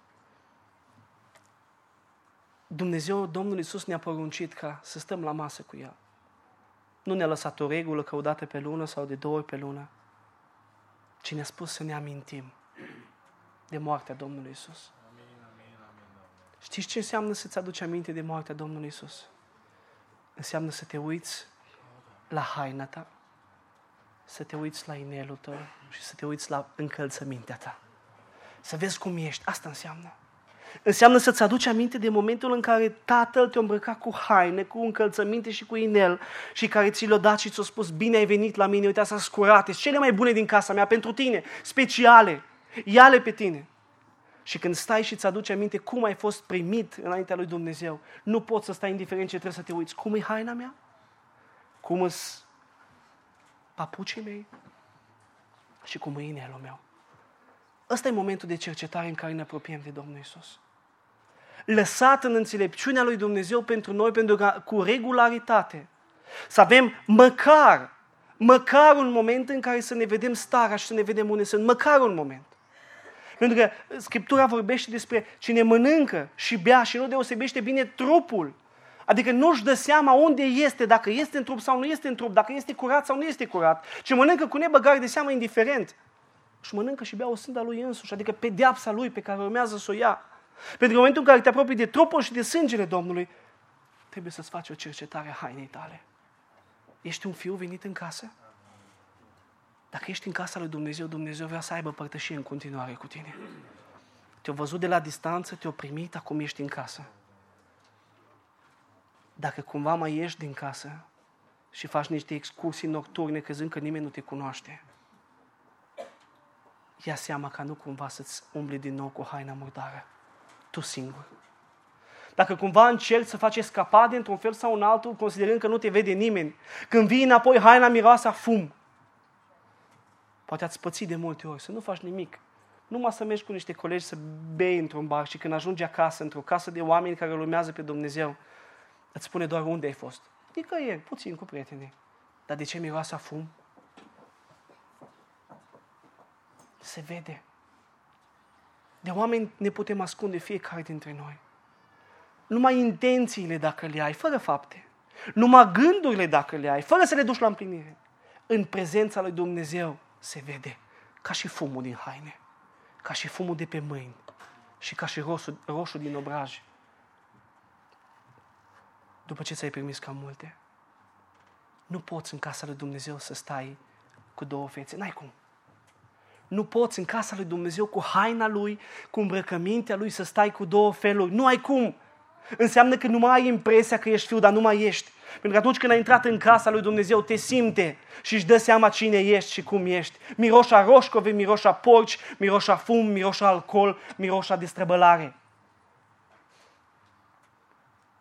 Dumnezeu, Domnul Iisus ne-a poruncit ca să stăm la masă cu El. Nu ne-a lăsat o regulă că o dată pe lună sau de două ori pe lună, ci ne-a spus să ne amintim de moartea Domnului Iisus. Știți ce înseamnă să-ți aduci aminte de moartea Domnului Iisus? Înseamnă să te uiți la haina ta, să te uiți la inelul tău și să te uiți la încălțămintea ta. Să vezi cum ești. Asta înseamnă. Înseamnă să-ți aduci aminte de momentul în care Tatăl te-a îmbrăcat cu haine, cu încălțăminte și cu inel și care ți l-a dat și ți-a spus: bine ai venit la mine, uite, astea sunt curate, cele mai bune din casa mea pentru tine, speciale, ia-le pe tine. Și când stai și îți aduci aminte cum ai fost primit înaintea lui Dumnezeu, nu poți să stai indiferent ce trebuie să te uiți. Cum e haina mea? Cum îs papucii mei? Și cum e inelul meu? Ăsta e momentul de cercetare în care ne apropiem de Domnul Iisus. Lăsat în înțelepciunea lui Dumnezeu pentru noi, pentru că cu regularitate să avem măcar, măcar un moment în care să ne vedem starea și să ne vedem unde sunt. Măcar un moment. Pentru că Scriptura vorbește despre cine mănâncă și bea și nu deosebește bine trupul. Adică nu-și dă seama unde este, dacă este în trup sau nu este în trup, dacă este curat sau nu este curat. Ce mănâncă cu nebăgare de seamă indiferent. Și mănâncă și bea o sânda lui însuși, adică pedeapsa lui pe care urmează să o ia. Pentru că în momentul în care te apropii de trupul și de sângele Domnului, trebuie să-ți faci o cercetare a hainei tale. Ești un fiu venit în casă? Dacă ești în casa lui Dumnezeu, Dumnezeu vrea să aibă părtășie în continuare cu tine. Te-a văzut de la distanță, te-a primit, acum ești în casă. Dacă cumva mai ieși din casă și faci niște excursii nocturne crezând că nimeni nu te cunoaște, ia seama ca nu cumva să-ți umbli din nou cu haina murdară, tu singur. Dacă cumva încerci să faci escapade într-un fel sau în altul, considerând că nu te vede nimeni, când vii înapoi, haina miroase a fum. Poate ați pățit de multe ori, să nu faci nimic. Numai să mergi cu niște colegi să bei într-un bar și când ajungi acasă, într-o casă de oameni care îl urmează pe Dumnezeu, îți spune doar unde ai fost. Nicăieri, puțin cu prietenii. Dar de ce miroase a fum? Se vede. De oameni ne putem ascunde fiecare dintre noi. Numai intențiile dacă le ai, fără fapte. Numai gândurile dacă le ai, fără să le duci la împlinire. În prezența lui Dumnezeu se vede ca și fumul din haine, ca și fumul de pe mâini și ca și roșu, roșu din obraj. După ce ți-ai primit cam multe, nu poți în casa lui Dumnezeu să stai cu două fețe. N-ai cum. Nu poți în casa lui Dumnezeu cu haina lui, cu îmbrăcămintea lui să stai cu două feluri. Nu ai cum. Înseamnă că nu mai ai impresia că ești fiu, dar nu mai ești. Pentru că atunci când ai intrat în casa lui Dumnezeu, te simte și își dă seama cine ești și cum ești. Miroșa roșcove, miroșa porci, miroșa fum, miroșa alcool, miroșa destrăbălare.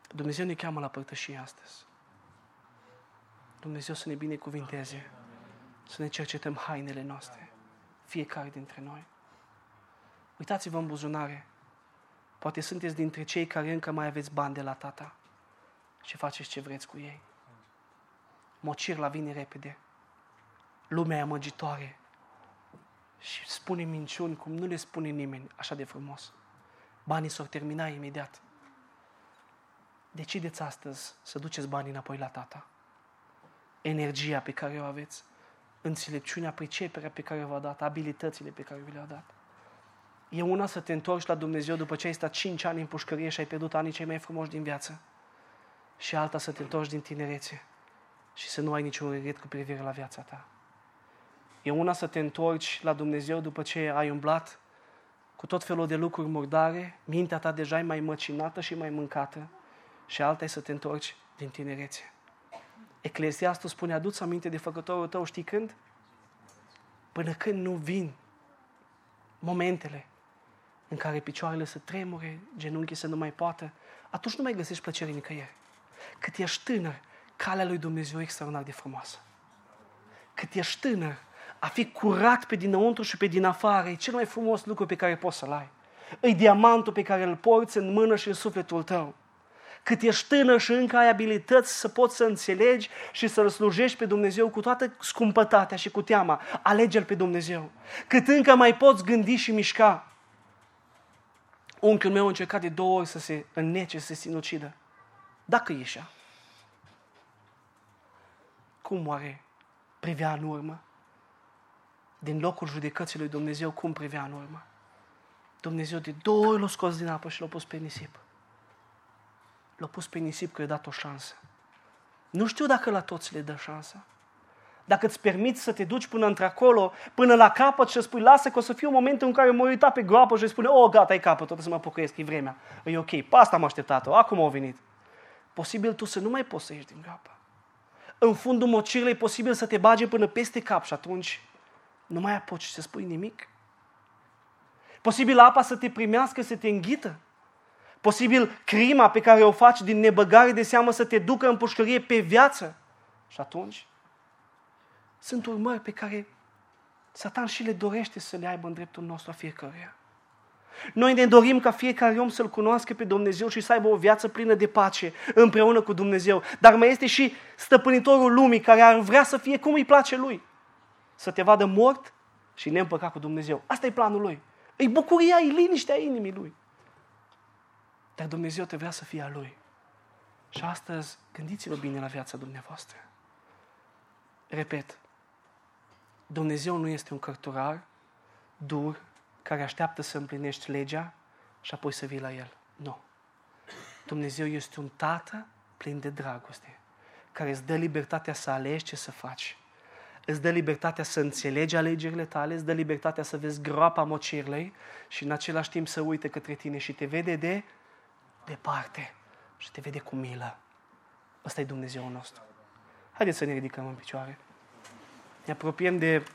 Dumnezeu ne cheamă la părtășie astăzi. Dumnezeu să ne binecuvinteze, să ne cercetăm hainele noastre, fiecare dintre noi. Uitați-vă în buzunare. Poate sunteți dintre cei care încă mai aveți bani de la tata și faceți ce vreți cu ei. Mocirla vine repede. Lumea e amăgitoare și spune minciuni cum nu le spune nimeni așa de frumos. Banii s-or termina imediat. Decideți astăzi să duceți banii înapoi la tata. Energia pe care o aveți, înțelepciunea, priceperea pe care v-a dat, abilitățile pe care vi le-a dat. E una să te întorci la Dumnezeu după ce ai stat cinci ani în pușcărie și ai pierdut anii cei mai frumoși din viață. Și alta să te întorci din tinerețe și să nu ai niciun regret cu privire la viața ta. E una să te întorci la Dumnezeu după ce ai umblat cu tot felul de lucruri murdare, mintea ta deja e mai măcinată și mai mâncată, și alta e să te întorci din tinerețe. Eclesiastul spune, adu-ți aminte de făcătorul tău, știi când? Până când nu vin momentele în care picioarele să tremure, genunchii să nu mai poată, atunci nu mai găsești plăcere nicăieri. Cât ești tânăr, calea lui Dumnezeu e extraordinar de frumoasă. Cât ești tânăr, a fi curat pe dinăuntru și pe din afară e cel mai frumos lucru pe care poți să-l ai. E diamantul pe care îl porți în mână și în sufletul tău. Cât ești tânăr și încă ai abilități să poți să înțelegi și să-L slujești pe Dumnezeu cu toată scumpătatea și cu teama, alege-L pe Dumnezeu. Cât încă mai poți gândi și mișca. Unchiul meu a încercat de două ori să se înnece, să se sinucidă. Dacă e așa, cum oare privea în urmă? Din locul judecății lui Dumnezeu, cum privea în urmă? Dumnezeu de două ori l-a scos din apă și l-a pus pe nisip. L-a pus pe nisip că i-a dat o șansă. Nu știu dacă la toți le dă șansa. Dacă îți permiți să te duci până într-acolo, până la capăt și spui, lasă că o să fie un moment în care mă uita pe groapă și îi spune, oh, gata, e capăt, trebuie să mă pocăiesc, e vremea. E ok, pe asta am așteptat-o, acum a venit. Posibil tu să nu mai poți să ieși din groapă. În fundul mocirlei e posibil să te bage până peste cap și atunci nu mai apuci să spui nimic. Posibil apa să te primească, să te înghită. Posibil crima pe care o faci din nebăgare de seamă să te ducă în pușcărie pe viață. Și atunci sunt urmări pe care Satan și le dorește să le aibă în dreptul nostru a fiecăruia. Noi ne dorim ca fiecare om să-L cunoască pe Dumnezeu și să aibă o viață plină de pace împreună cu Dumnezeu. Dar mai este și stăpânitorul lumii care ar vrea să fie cum îi place lui. Să te vadă mort și neîmpăcat cu Dumnezeu. Asta e planul lui. E bucuria, e liniștea inimii lui. Dar Dumnezeu te vrea să fie a lui. Și astăzi, gândiți-vă bine la viața dumneavoastră. Repet, Dumnezeu nu este un cărturar dur care așteaptă să împlinești legea și apoi să vii la El. Nu. Dumnezeu este un tată plin de dragoste, care îți dă libertatea să alegi ce să faci. Îți dă libertatea să înțelegi alegerile tale, îți dă libertatea să vezi groapa mocirlei și în același timp să uite către tine și te vede de departe și te vede cu milă. Ăsta e Dumnezeul nostru. Haideți să ne ridicăm în picioare. Ne apropiem de